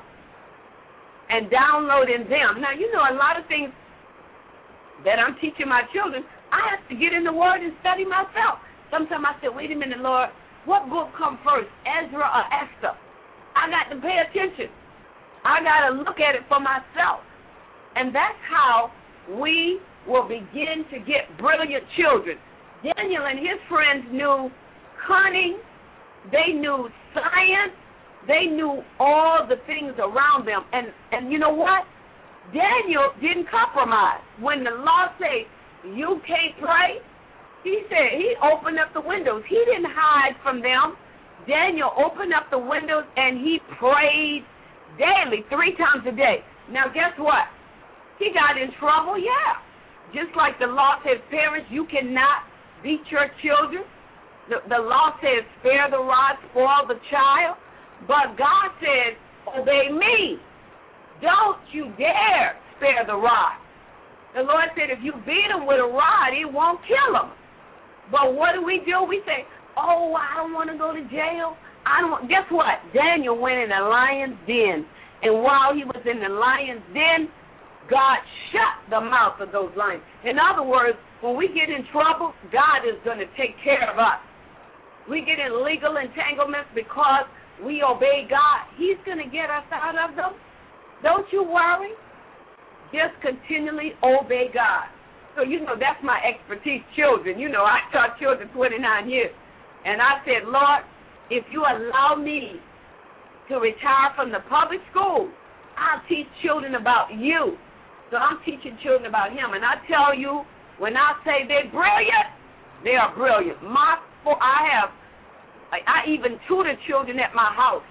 [SPEAKER 2] and download in them. Now, you know, a lot of things that I'm teaching my children, I have to get in the Word and study myself. Sometimes I say, wait a minute, Lord, what book come first, Ezra or Esther? I got to pay attention. I got to look at it for myself. And that's how we will begin to get brilliant children. Daniel and his friends knew cunning. They knew science. They knew all the things around them. And, and you know what? Daniel didn't compromise. When the law said, you can't pray, he said he opened up the windows. He didn't hide from them. Daniel opened up the windows and he prayed daily, three times a day. Now, guess what? He got in trouble, yeah. Just like the law says, parents, you cannot beat your children. The, the law says, spare the rod, spoil the child. But God says, obey me. Don't you dare spare the rod. The Lord said, if you beat him with a rod, it won't kill him. But what do we do? We say, oh, I don't want to go to jail. I don't want. Guess what? Daniel went in a lion's den. And while he was in the lion's den, God shut the mouth of those lions. In other words, when we get in trouble, God is going to take care of us. We get in legal entanglements because we obey God. He's going to get us out of them. Don't you worry. Just continually obey God. So, you know, that's my expertise, children. You know, I taught children twenty-nine years. And I said, Lord, if you allow me to retire from the public school, I'll teach children about you. So I'm teaching children about him. And I tell you, when I say they're brilliant, they are brilliant. My, I have, I even tutor children at my house.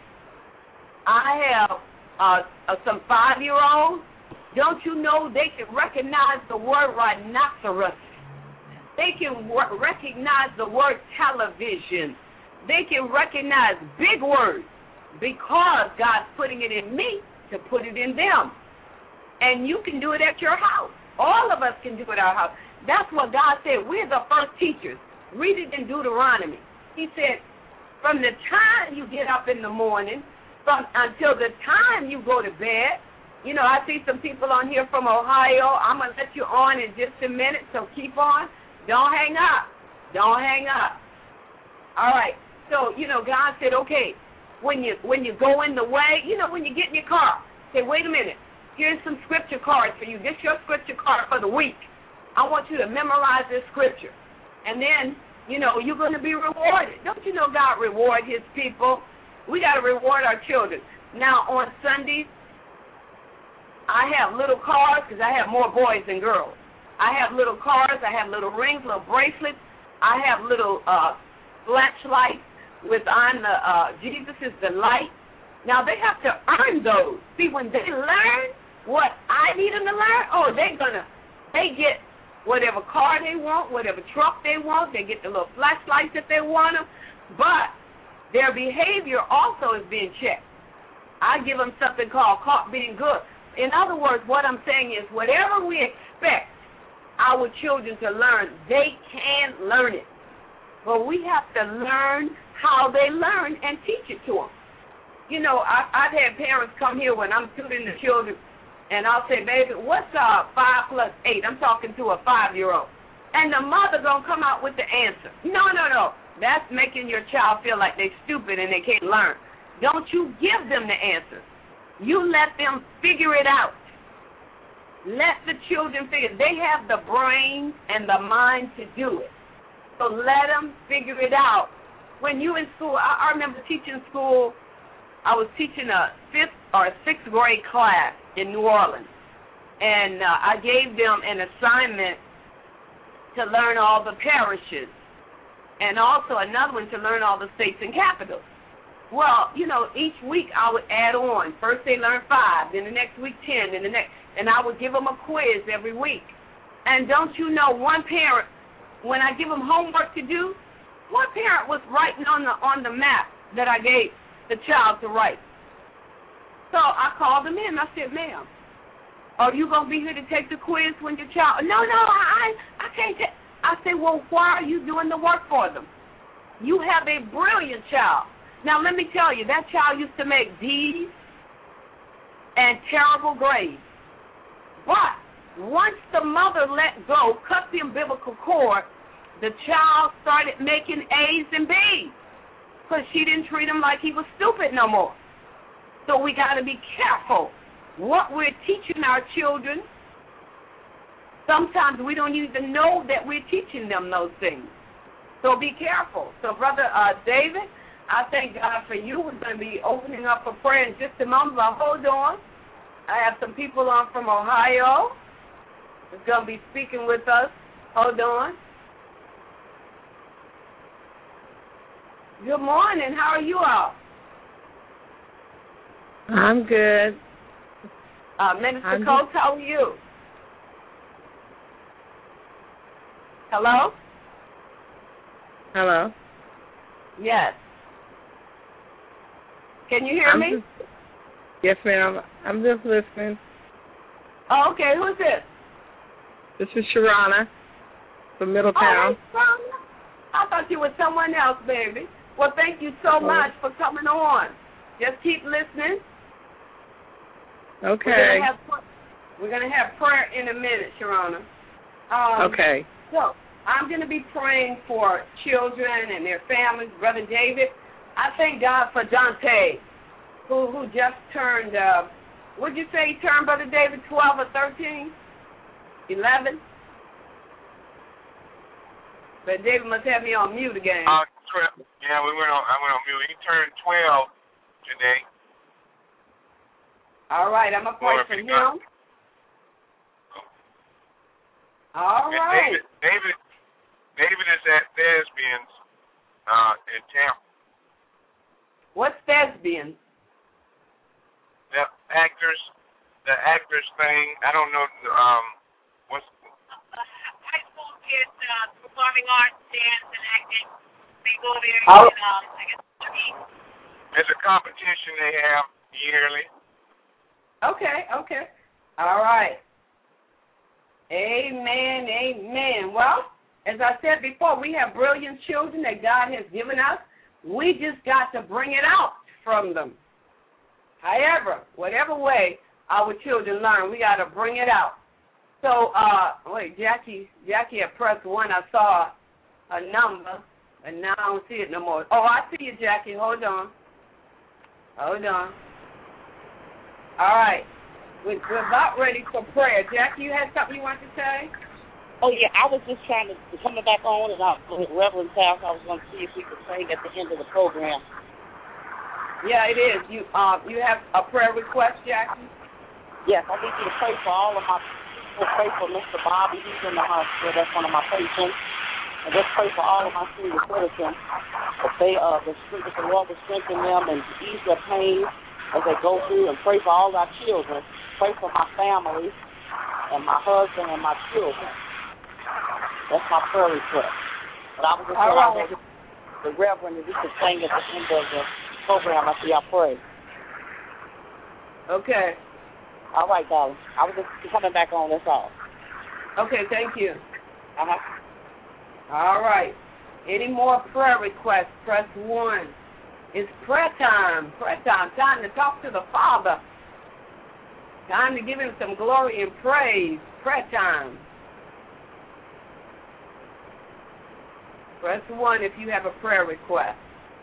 [SPEAKER 2] I have uh, uh, some five-year-olds. Don't you know they can recognize the word rhinoceros? They can w- recognize the word television. They can recognize big words because God's putting it in me to put it in them. And you can do it at your house. All of us can do it at our house. That's what God said. We're the first teachers. Read it in Deuteronomy. He said, from the time you get up in the morning from until the time you go to bed. You know, I see some people on here from Ohio. I'm going to let you on in just a minute, so keep on. Don't hang up. Don't hang up. All right. So, you know, God said, okay, when you when you go in the way, you know, when you get in your car, say, wait a minute. Here's some scripture cards for you. This is your scripture card for the week. I want you to memorize this scripture. And then, you know, you're going to be rewarded. Don't you know God reward his people? We got to reward our children. Now, on Sundays, I have little cards because I have more boys than girls. I have little cards. I have little rings, little bracelets. I have little uh, flashlights with on the uh, Jesus is the light. Now, they have to earn those. See, when they learn what I need them to learn, oh, they're going to, they get whatever car they want, whatever truck they want. They get the little flashlights if they want them. But their behavior also is being checked. I give them something called caught being good. In other words, what I'm saying is whatever we expect our children to learn, they can learn it. But we have to learn how they learn and teach it to them. You know, I, I've had parents come here when I'm tutoring the children, and I'll say, baby, what's uh, five plus eight? I'm talking to a five-year-old. And the mother going to come out with the answer. No, no, no. That's making your child feel like they're stupid and they can't learn. Don't you give them the answers. You let them figure it out. Let the children figure it. They have the brain and the mind to do it. So let them figure it out. When you in school, I, I remember teaching school, I was teaching a fifth or a sixth grade class in New Orleans. And uh, I gave them an assignment to learn all the parishes and also another one to learn all the states and capitals. Well, you know, each week I would add on. First they learn five, then the next week ten, then the next, and I would give them a quiz every week. And don't you know, one parent, when I give them homework to do, one parent was writing on the on the map that I gave the child to write. So I called them in. I said, ma'am, are you going to be here to take the quiz when your child? No, no, I I can't take. I said, well, why are you doing the work for them? You have a brilliant child. Now, let me tell you, that child used to make D's and terrible grades. But once the mother let go, cut the umbilical cord, the child started making A's and B's because she didn't treat him like he was stupid no more. So we got to be careful what we're teaching our children. Sometimes we don't even know that we're teaching them those things. So be careful. So, Brother uh, David, I thank God for you. We're going to be opening up for prayer in just a moment, but hold on. I have some people on from Ohio that's going to be speaking with us. Hold on. Good morning. How are you all?
[SPEAKER 7] I'm good.
[SPEAKER 2] Uh, Minister
[SPEAKER 7] I'm
[SPEAKER 2] Coates, how are you? Hello?
[SPEAKER 7] Hello?
[SPEAKER 2] Yes. Can you hear
[SPEAKER 7] I'm
[SPEAKER 2] me?
[SPEAKER 7] Just, yes, ma'am. I'm just listening.
[SPEAKER 2] Oh, okay. Who's this?
[SPEAKER 7] This is Sharana from Middletown.
[SPEAKER 2] Oh, hey, I thought you were someone else, baby. Well, thank you so much for coming on. Just keep listening.
[SPEAKER 7] Okay.
[SPEAKER 2] We're gonna have, we're gonna have prayer in a minute, Sharona. Um,
[SPEAKER 7] okay.
[SPEAKER 2] So I'm going to be praying for children and their families. Brother David, I thank God for Dante, who who just turned, uh, what did you say he turned, Brother David, twelve or thirteen? eleven? But David must have me on mute again.
[SPEAKER 6] Uh, yeah, we went on. I went on mute. He turned twelve today.
[SPEAKER 2] All right, I'm going to pray for him. All
[SPEAKER 6] and
[SPEAKER 2] right.
[SPEAKER 6] David, David, David is at Thespians uh, in Tampa.
[SPEAKER 2] What's Thespians?
[SPEAKER 6] The actors, the actors thing. I don't know. Um, what's
[SPEAKER 8] uh, high school kids uh, performing arts, dance, and acting. They go there
[SPEAKER 2] oh.
[SPEAKER 8] and um, I guess compete.
[SPEAKER 6] There's a competition they have yearly.
[SPEAKER 2] Okay, okay. All right. Amen, amen. Well, as I said before, we have brilliant children that God has given us. We just got to bring it out from them. However, whatever way our children learn, we got to bring it out. So, uh, wait, Jackie, Jackie had pressed one. I saw a number, and now I don't see it no more. Oh, I see you, Jackie. Hold on. Hold on. All right. We're about ready for prayer. Jackie, you had something you wanted to say?
[SPEAKER 4] Oh, yeah, I was just trying to, coming back on, and I was at Reverend's house. I was going to see if we could sing at the end of the program.
[SPEAKER 2] Yeah, it is. You um, you have a prayer request, Jackie?
[SPEAKER 4] Yes, I need you to pray for all of my people. Pray for Mister Bobby. He's in the hospital. That's one of my patients. And just pray for all of my senior citizens. If they, uh, the, if the Lord will strengthen them and ease their pain as they go through, and pray for all our children. Pray for my family and my husband and my children. That's my prayer request. But I was just
[SPEAKER 2] all right.
[SPEAKER 4] the Reverend, if we could sing at the end of the program after y'all pray.
[SPEAKER 2] Okay.
[SPEAKER 4] All right, darling. I was just coming back on, that's all.
[SPEAKER 2] Okay, thank you.
[SPEAKER 4] Uh-huh.
[SPEAKER 2] All right. Any more prayer requests, press one. It's prayer time. Prayer time. Time to talk to the Father. Time to give him some glory and praise. Prayer time. Press one if you have a prayer request.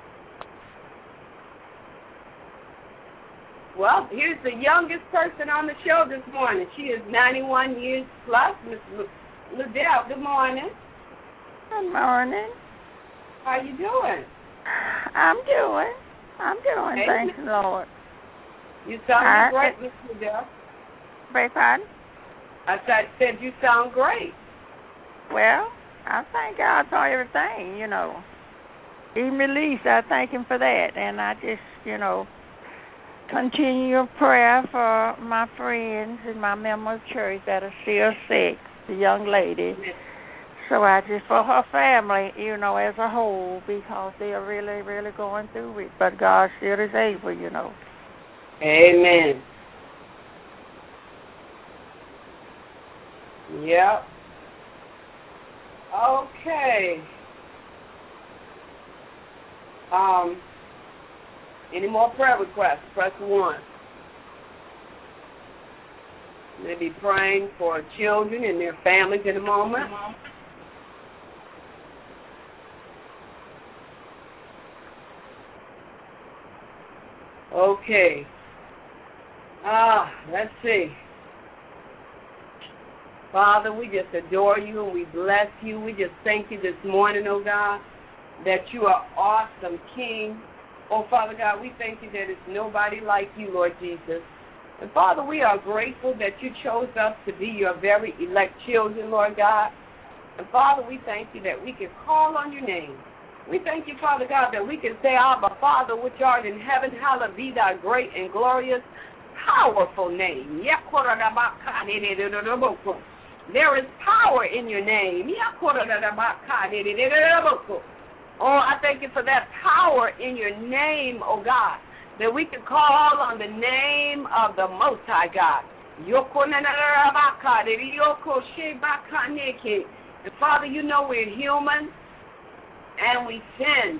[SPEAKER 2] Well, here's the youngest person on the show this morning. She is ninety-one years plus. Miss Liddell, good morning.
[SPEAKER 9] Good morning.
[SPEAKER 2] How you doing?
[SPEAKER 9] I'm doing. I'm doing.
[SPEAKER 2] Hey,
[SPEAKER 9] thank the Lord.
[SPEAKER 2] You sound
[SPEAKER 9] I,
[SPEAKER 2] great, Miss Liddell.
[SPEAKER 9] Beg pardon?
[SPEAKER 2] I said, said you sound great.
[SPEAKER 9] Well, I thank God for everything, you know. Even release, I thank him for that. And I just, you know, continue your prayer for my friends and my member of church that are still sick, the young lady. So I just, for her family, you know, as a whole, because they are really, really going through it. But God still is able, you know.
[SPEAKER 2] Amen. Yep. Okay. Um, any more prayer requests? Press one. Maybe praying for children and their families in a moment. Okay. Ah, let's see. Father, we just adore you and we bless you. We just thank you this morning, oh God, that you are awesome King. Oh, Father God, we thank you that it's nobody like you, Lord Jesus. And, Father, we are grateful that you chose us to be your very elect children, Lord God. And, Father, we thank you that we can call on your name. We thank you, Father God, that we can say, Abba, Father, which art in heaven, hallowed be thy great and glorious, powerful name. There is power in your name. Oh, I thank you for that power in your name, oh God, that we can call on the name of the Most High God. And Father, you know we're human and we sin.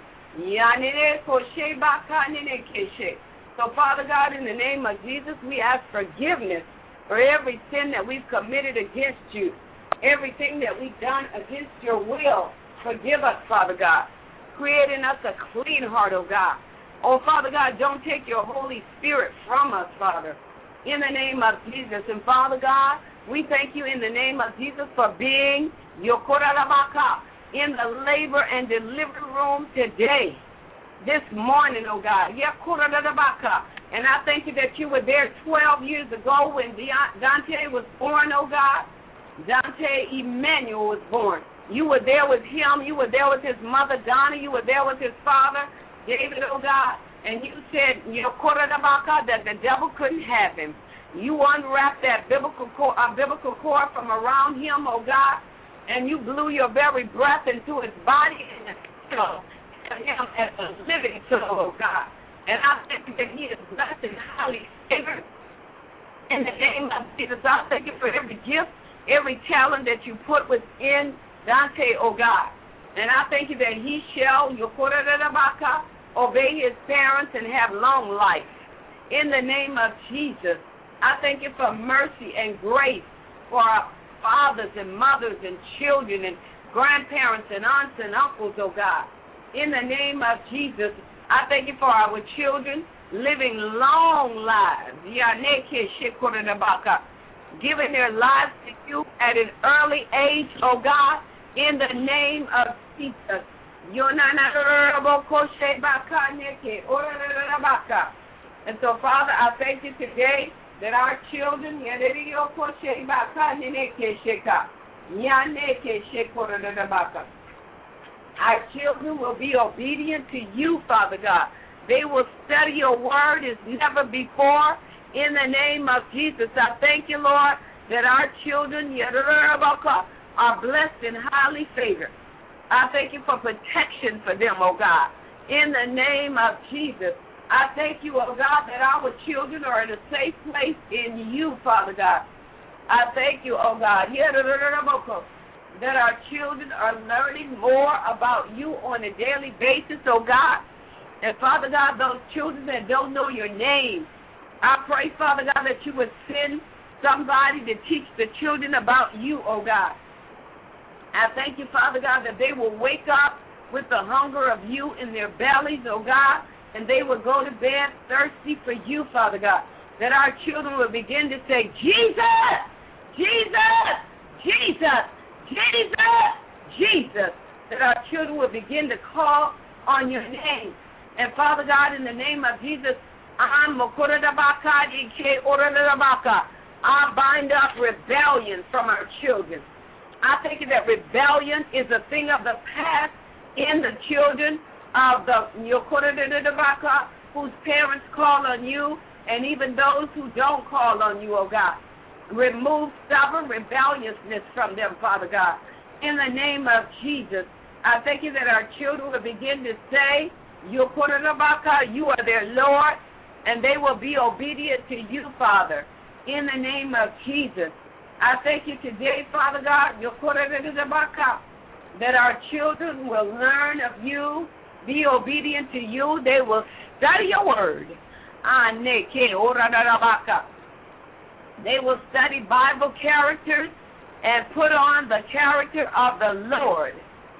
[SPEAKER 2] So, Father God, in the name of Jesus, we ask forgiveness for every sin that we've committed against you, everything that we've done against your will. Forgive us, Father God. Create in us a clean heart, oh God. Oh, Father God, don't take your Holy Spirit from us, Father, in the name of Jesus. And, Father God, we thank you in the name of Jesus for being your Korarabaka in the labor and delivery room today, this morning, oh God. And I thank you that you were there twelve years ago when Dante was born, oh God. Dante Emmanuel was born. You were there with him. You were there with his mother, Donna. You were there with his father, David, oh God. And you said, you know, that the devil couldn't have him. You unwrapped that biblical cord, uh, biblical cord from around him, oh God, and you blew your very breath into his body and soul, him as a living soul, oh God. And I thank you that he is blessed and highly favored. In the name of Jesus, I thank you for every gift, every talent that you put within Dante, oh God. And I thank you that he shall, obey his parents and have long life. In the name of Jesus, I thank you for mercy and grace for our fathers and mothers and children and grandparents and aunts and uncles, oh God. In the name of Jesus, I thank you for our children living long lives, giving their lives to you at an early age, oh God, in the name of Jesus. And so, Father, I thank you today that our children, our children will be obedient to you, Father God. They will study your word as never before. In the name of Jesus, I thank you, Lord, that our children are blessed and highly favored. I thank you for protection for them, oh God. In the name of Jesus, I thank you, oh God, that our children are in a safe place in you, Father God. I thank you, oh God, that our children are learning more about you on a daily basis, oh God. And, Father God, those children that don't know your name, I pray, Father God, that you would send somebody to teach the children about you, oh God. I thank you, Father God, that they will wake up with the hunger of you in their bellies, oh God, and they will go to bed thirsty for you, Father God. That our children will begin to say, Jesus, Jesus, Jesus, Jesus, Jesus. That our children will begin to call on your name. And Father God, in the name of Jesus, I bind up rebellion from our children. I thank you that rebellion is a thing of the past in the children of the whose parents call on you, and even those who don't call on you, oh God. Remove stubborn rebelliousness from them, Father God. In the name of Jesus, I thank you that our children will begin to say, you are their Lord, and they will be obedient to you, Father. In the name of Jesus, I thank you today, Father God, that our children will learn of you, be obedient to you. They will study your word. They will study Bible characters and put on the character of the Lord.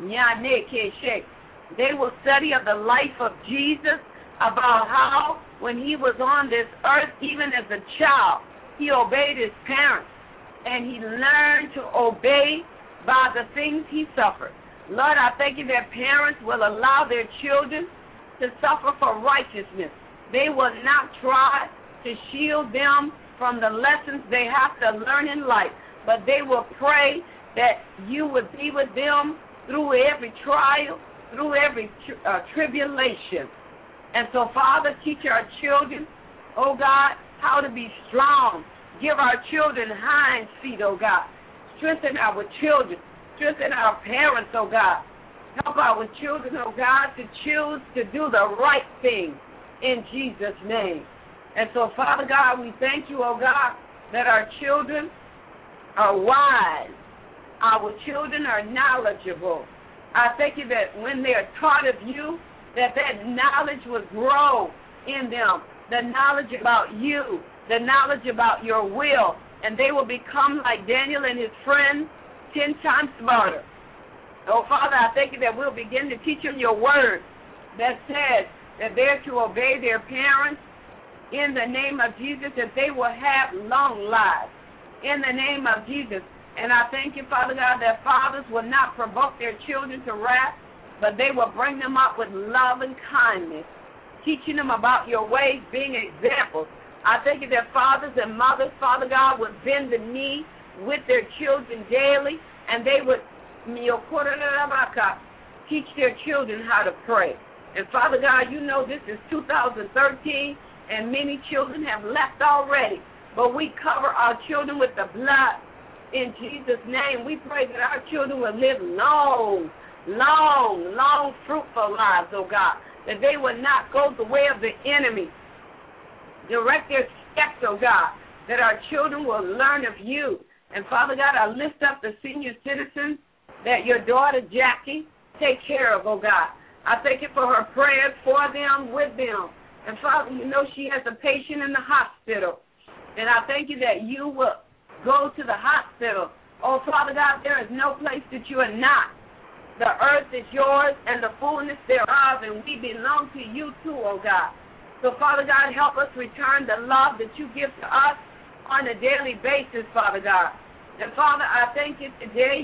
[SPEAKER 2] They will study of the life of Jesus, about how when he was on this earth, even as a child, he obeyed his parents, and he learned to obey by the things he suffered. Lord, I thank you that parents will allow their children to suffer for righteousness. They will not try to shield them from the lessons they have to learn in life, but they will pray that you would be with them through every trial, through every uh, tribulation. And so, Father, teach our children, oh God, how to be strong. Give our children hinds feet, oh God. Strengthen our children. Strengthen our parents, oh God. Help our children, oh God, to choose to do the right thing in Jesus' name. And so, Father God, we thank you, oh God, that our children are wise. Our children are knowledgeable. I thank you that when they are taught of you, that that knowledge will grow in them, the knowledge about you, the knowledge about your will, and they will become like Daniel and his friends, ten times smarter. Oh, Father, I thank you that we'll begin to teach them your word that says that they're to obey their parents in the name of Jesus, that they will have long lives in the name of Jesus. And I thank you, Father God, that fathers will not provoke their children to wrath, but they will bring them up with love and kindness, teaching them about your ways, being examples. I thank you that fathers and mothers, Father God, would bend the knee with their children daily, and they would teach their children how to pray. And Father God, you know this is two thousand thirteen, and many children have left already, but we cover our children with the blood. In Jesus' name, we pray that our children will live long, long, long, fruitful lives, oh God, that they will not go the way of the enemy. Direct their steps, oh God, that our children will learn of you. And Father God, I lift up the senior citizens that your daughter Jackie take care of, oh God. I thank you for her prayers for them, with them. And Father, you know she has a patient in the hospital. And I thank you that you will go to the hospital. Oh, Father God, there is no place that you are not. The earth is yours and the fullness thereof, and we belong to you too, oh God. So, Father God, help us return the love that you give to us on a daily basis, Father God. And, Father, I thank you today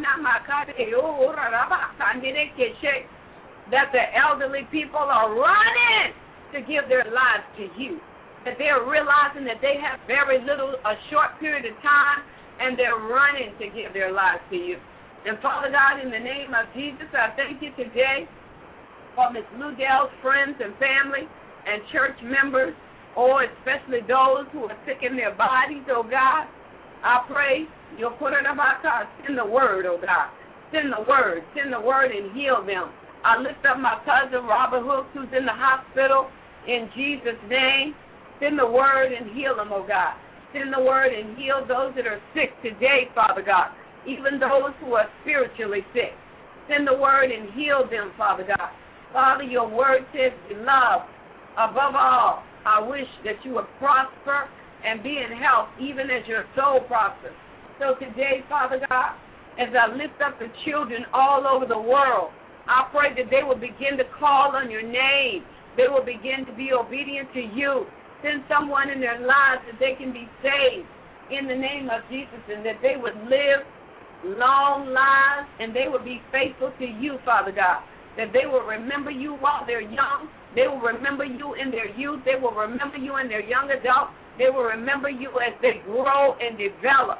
[SPEAKER 2] that the elderly people are running to give their lives to you, that they're realizing that they have very little, a short period of time, and they're running to give their lives to you. And, Father God, in the name of Jesus, I thank you today for Miss Ludell's friends and family and church members, or especially those who are sick in their bodies, oh God. I pray you'll put it about God. Send the word, oh God. Send the word. Send the word and heal them. I lift up my cousin, Robert Hooks, who's in the hospital, in Jesus' name. Send the word and heal them, oh God. Send the word and heal those that are sick today, Father God, even those who are spiritually sick. Send the word and heal them, Father God. Father, your word says, beloved, above all, I wish that you would prosper and be in health, even as your soul prospers. So today, Father God, as I lift up the children all over the world, I pray that they will begin to call on your name. They will begin to be obedient to you. Send someone in their lives that they can be saved in the name of Jesus, and that they would live long lives and they would be faithful to you, Father God. That they will remember you while they're young. They will remember you in their youth. They will remember you in their young adult. They will remember you as they grow and develop.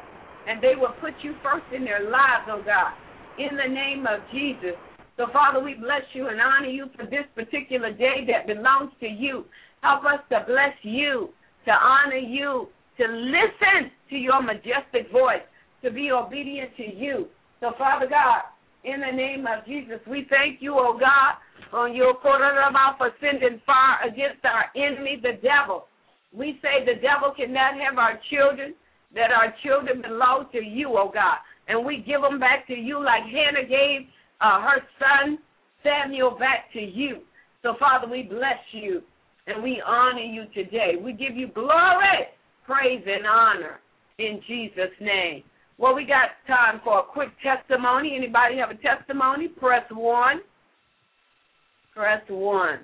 [SPEAKER 2] and they will put you first in their lives, oh God, in the name of Jesus. So, Father, we bless you and honor you for this particular day that belongs to you. Help us to bless you, to honor you, to listen to your majestic voice, to be obedient to you. So, Father God, in the name of Jesus, we thank you, oh God, on your for sending fire against our enemy, the devil. We say the devil cannot have our children, that our children belong to you, oh God. And we give them back to you like Hannah gave uh, her son Samuel back to you. So, Father, we bless you and we honor you today. We give you glory, praise, and honor in Jesus' name. Well, we got time for a quick testimony. Anybody have a testimony? Press one. Press one.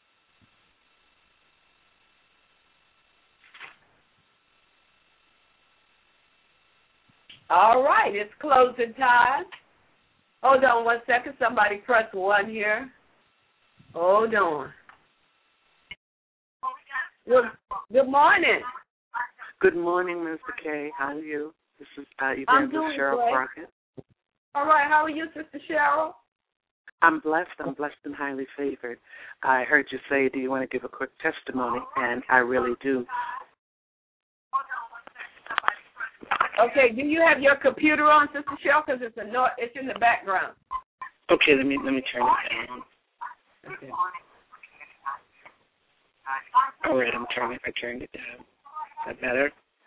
[SPEAKER 2] All right, it's closing time. Hold on one second. Somebody press one here. Hold on. Good, good morning.
[SPEAKER 10] Good morning, Mister K. How are you? This is uh, Evangelist Cheryl
[SPEAKER 2] great.
[SPEAKER 10] Crockett.
[SPEAKER 2] All right, how are you, Sister Cheryl?
[SPEAKER 10] I'm blessed. I'm blessed and highly favored. I heard you say, do you want to give a quick testimony? And I really do.
[SPEAKER 2] Okay, do you have your computer on, Sister Cheryl? Because it's, a no- it's in the background.
[SPEAKER 10] Okay, let me let me turn it down. Okay. All right, I'm turning. I turned it down. Is that better?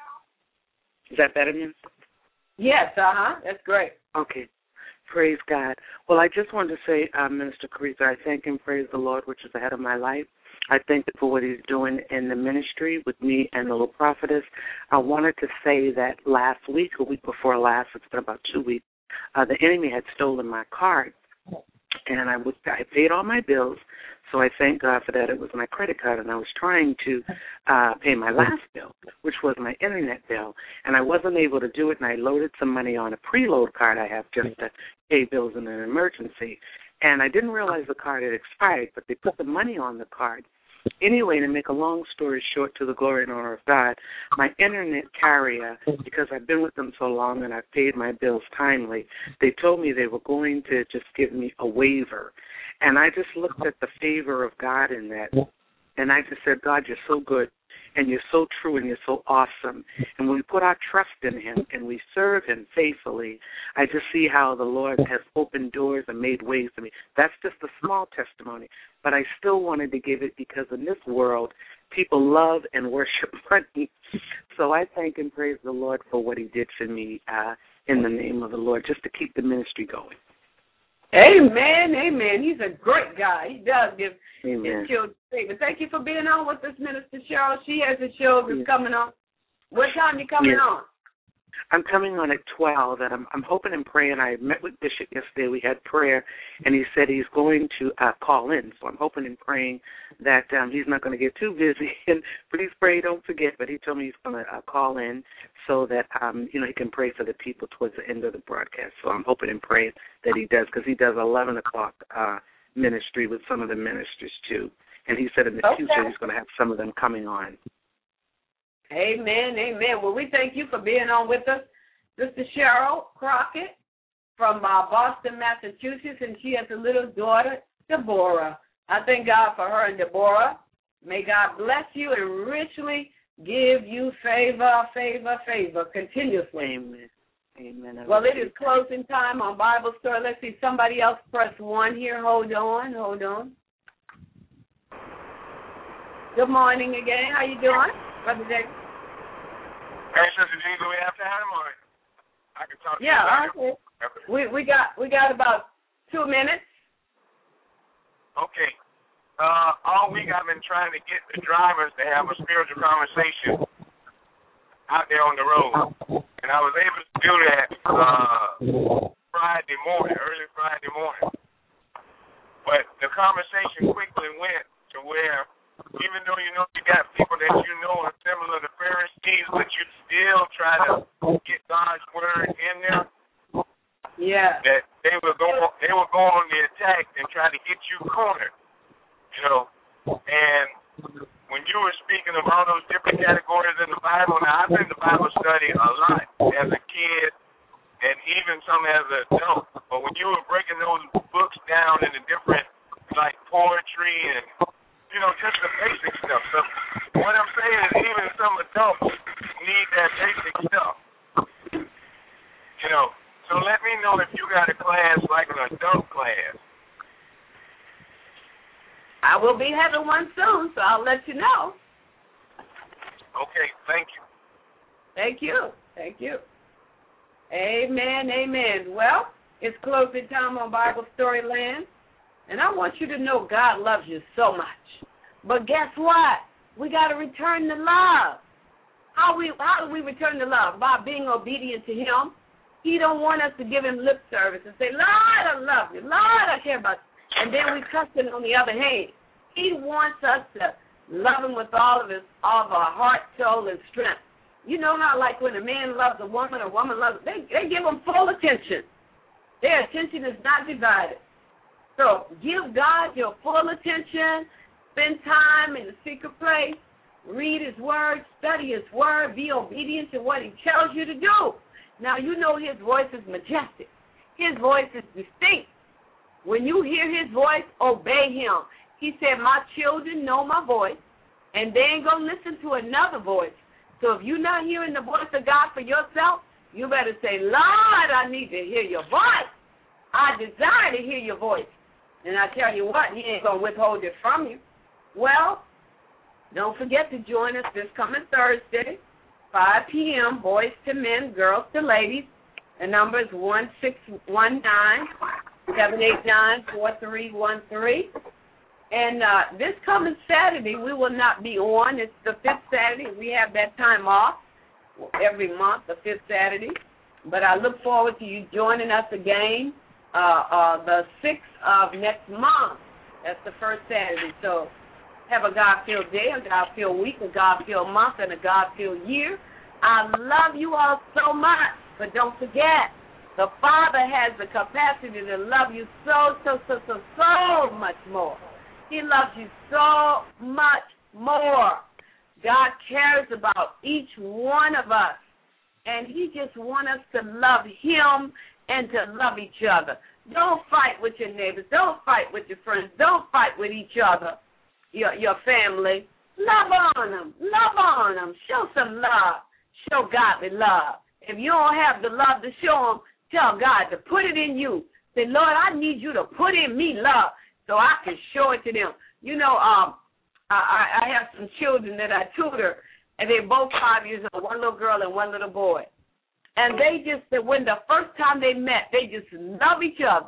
[SPEAKER 10] Is that better, Miss?
[SPEAKER 2] Yes, uh-huh. That's great.
[SPEAKER 10] Okay. Praise God. Well, I just wanted to say, uh, Minister Caritha, I thank and praise the Lord, which is ahead of my life. I thank him for what he's doing in the ministry with me and the little prophetess. I wanted to say that last week, a week before last, it's been about two weeks, uh, the enemy had stolen my card. And I, was, I paid all my bills, so I thank God for that. It was my credit card, and I was trying to uh, pay my last bill, which was my internet bill, and I wasn't able to do it, and I loaded some money on a preload card I have just to pay bills in an emergency. And I didn't realize the card had expired, but they put the money on the card. Anyway, to make a long story short, to the glory and honor of God, my internet carrier, because I've been with them so long and I've paid my bills timely, they told me they were going to just give me a waiver. And I just looked at the favor of God in that, and I just said, God, you're so good, and you're so true, and you're so awesome. And when we put our trust in him and we serve him faithfully, I just see how the Lord has opened doors and made ways for me. That's just a small testimony, but I still wanted to give it because in this world, people love and worship money. So I thank and praise the Lord for what he did for me uh, in the name of the Lord, just to keep the ministry going.
[SPEAKER 2] Amen, amen. He's a great guy. He does give
[SPEAKER 10] amen.
[SPEAKER 2] his children favor. Thank you for being on with us, Minister Cheryl. She has a show that's yes. coming on. What time are you coming
[SPEAKER 10] yes.
[SPEAKER 2] on?
[SPEAKER 10] I'm coming on at twelve, and I'm, I'm hoping and praying. I met with Bishop yesterday. We had prayer, and he said he's going to uh, call in. So I'm hoping and praying that um, he's not going to get too busy. And please pray, don't forget. But he told me he's going to uh, call in so that um, you know he can pray for the people towards the end of the broadcast. So I'm hoping and praying that he does, because he does eleven o'clock uh, ministry with some of the ministers too. And he said in the
[SPEAKER 2] okay.
[SPEAKER 10] future he's going to have some of them coming on.
[SPEAKER 2] Amen, amen. Well, we thank you for being on with us. Sister Cheryl Crockett from uh, Boston, Massachusetts, and she has a little daughter, Deborah. I thank God for her and Deborah. May God bless you and richly give you favor, favor, favor continuously.
[SPEAKER 10] Amen. Amen.
[SPEAKER 2] Well, it is closing time on Bible Story. Let's see, somebody else press one here. Hold on, hold on. Good morning again. How you doing, Brother Jake?
[SPEAKER 6] Hey, Sister Jean, do we have time or I can talk to
[SPEAKER 2] yeah,
[SPEAKER 6] you?
[SPEAKER 2] Yeah, okay. We we got we got about two minutes.
[SPEAKER 6] Okay. Uh, all week I've been trying to get the drivers to have a spiritual conversation out there on the road, and I was able to do that uh, Friday morning, early Friday morning. But the conversation quickly went to where, even though you know you got people that you know are similar to Pharisees, but you still try to get God's word in there.
[SPEAKER 2] Yeah.
[SPEAKER 6] That they will go, they will go on the attack and try to get you cornered. You know, and when when you were speaking of all those different categories in the Bible, now I've been to Bible study a lot as a kid and even some as an adult. But when you were breaking those books down into different, like poetry and, you know, just the basic stuff. So what I'm saying is even some adults need that basic stuff. You know, so let me know if you got a class like an adult class.
[SPEAKER 2] I will be having one soon, so I'll let you know.
[SPEAKER 6] Okay, thank you.
[SPEAKER 2] Thank you. Thank you. Amen, amen. Well, it's closing time on Bible Storyland, and I want you to know God loves you so much. But guess what? We got to return the love. How we how do we return the love? By being obedient to Him. He don't want us to give Him lip service and say, Lord, I love you. Lord, I care about you. And then we cuss Him on the other hand. He wants us to love Him with all of his, all of our heart, soul, and strength. You know how, like, when a man loves a woman, or a woman loves, they, they give them full attention. Their attention is not divided. So give God your full attention. Spend time in the secret place. Read His Word. Study His Word. Be obedient to what He tells you to do. Now, you know His voice is majestic. His voice is distinct. When you hear His voice, obey Him. He said, my children know my voice, and they ain't going to listen to another voice. So if you're not hearing the voice of God for yourself, you better say, Lord, I need to hear your voice. I desire to hear your voice. And I tell you what, He ain't going to withhold it from you. Well, don't forget to join us this coming Thursday, five p.m., boys to men, girls to ladies. The number is one six one nine, seven eight nine, four three one three. And uh, this coming Saturday, we will not be on. It's the fifth Saturday. We have that time off every month, the fifth Saturday. But I look forward to you joining us again uh, uh, the sixth of next month. That's the first Saturday. So have a God-filled day, a God-filled week, a God-filled month, and a God-filled year. I love you all so much, but don't forget, the Father has the capacity to love you so, so, so, so, so much more. He loves you so much more. God cares about each one of us, and He just wants us to love Him and to love each other. Don't fight with your neighbors. Don't fight with your friends. Don't fight with each other, your, your family. Love on them. Love on them. Show some love. Show godly love. If you don't have the love to show them, tell God to put it in you. Say, Lord, I need you to put in me love so I can show it to them. You know, um, I, I have some children that I tutor, and they're both five years old, one little girl and one little boy. And they just, when the first time they met, they just love each other.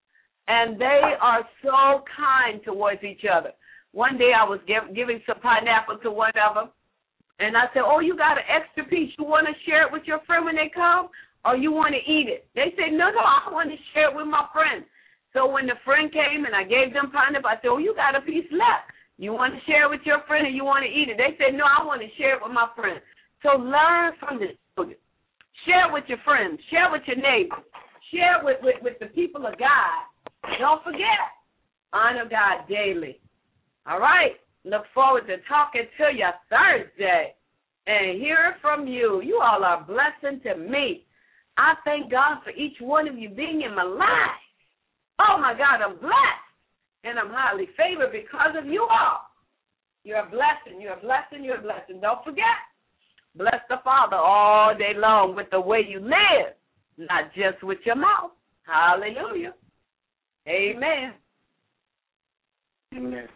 [SPEAKER 2] And they are so kind towards each other. One day I was give, giving some pineapple to one of them, and I said, oh, you got an extra piece. You want to share it with your friend when they come, or you want to eat it? They said, no, no, I want to share it with my friend. So when the friend came and I gave them pineapple, I said, oh, you got a piece left. You want to share it with your friend or you want to eat it? They said, no, I want to share it with my friend. So learn from the children. Share it with your friends. Share it with your neighbors. Share it with, with, with the people of God. Don't forget, honor God daily. All right? Look forward to talking to you Thursday and hearing from you. You all are a blessing to me. I thank God for each one of you being in my life. Oh, my God, I'm blessed, and I'm highly favored because of you all. You're a blessing. You're a blessing. You're a blessing. Don't forget, bless the Father all day long with the way you live, not just with your mouth. Hallelujah. Amen.
[SPEAKER 10] Amen.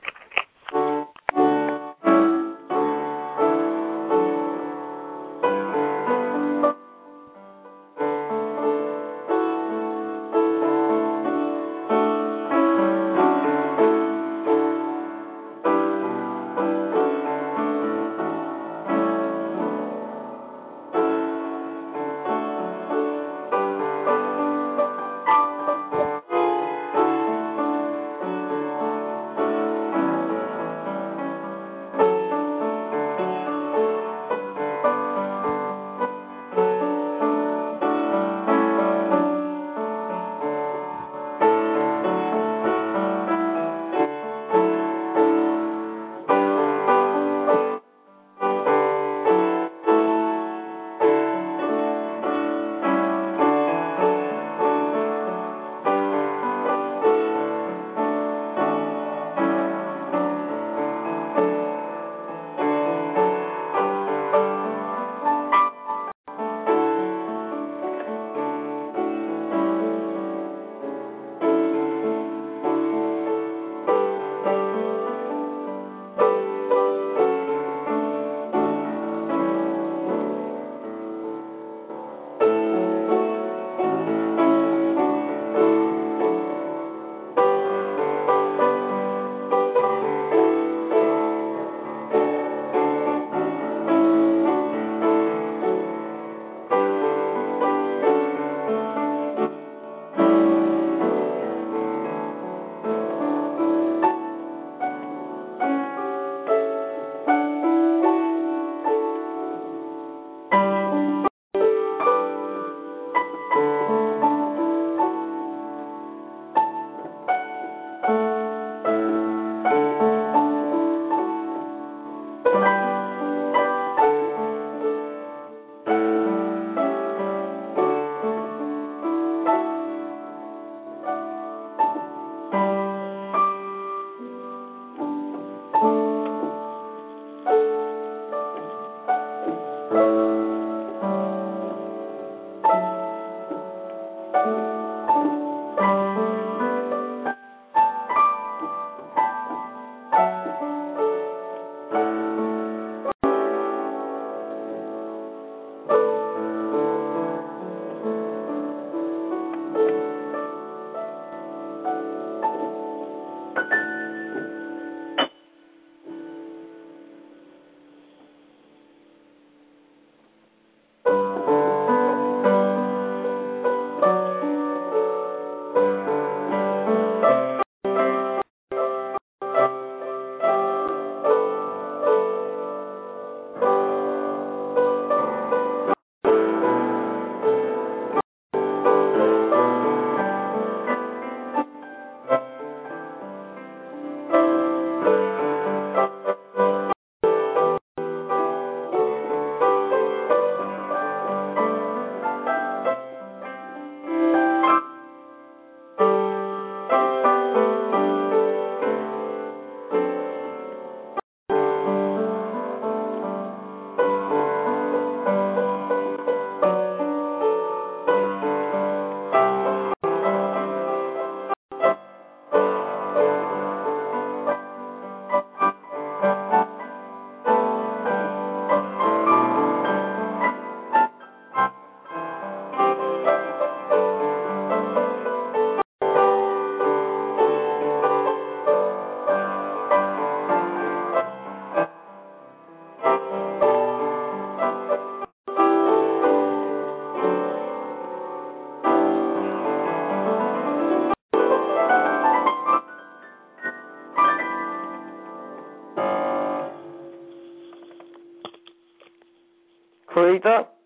[SPEAKER 1] Caretha?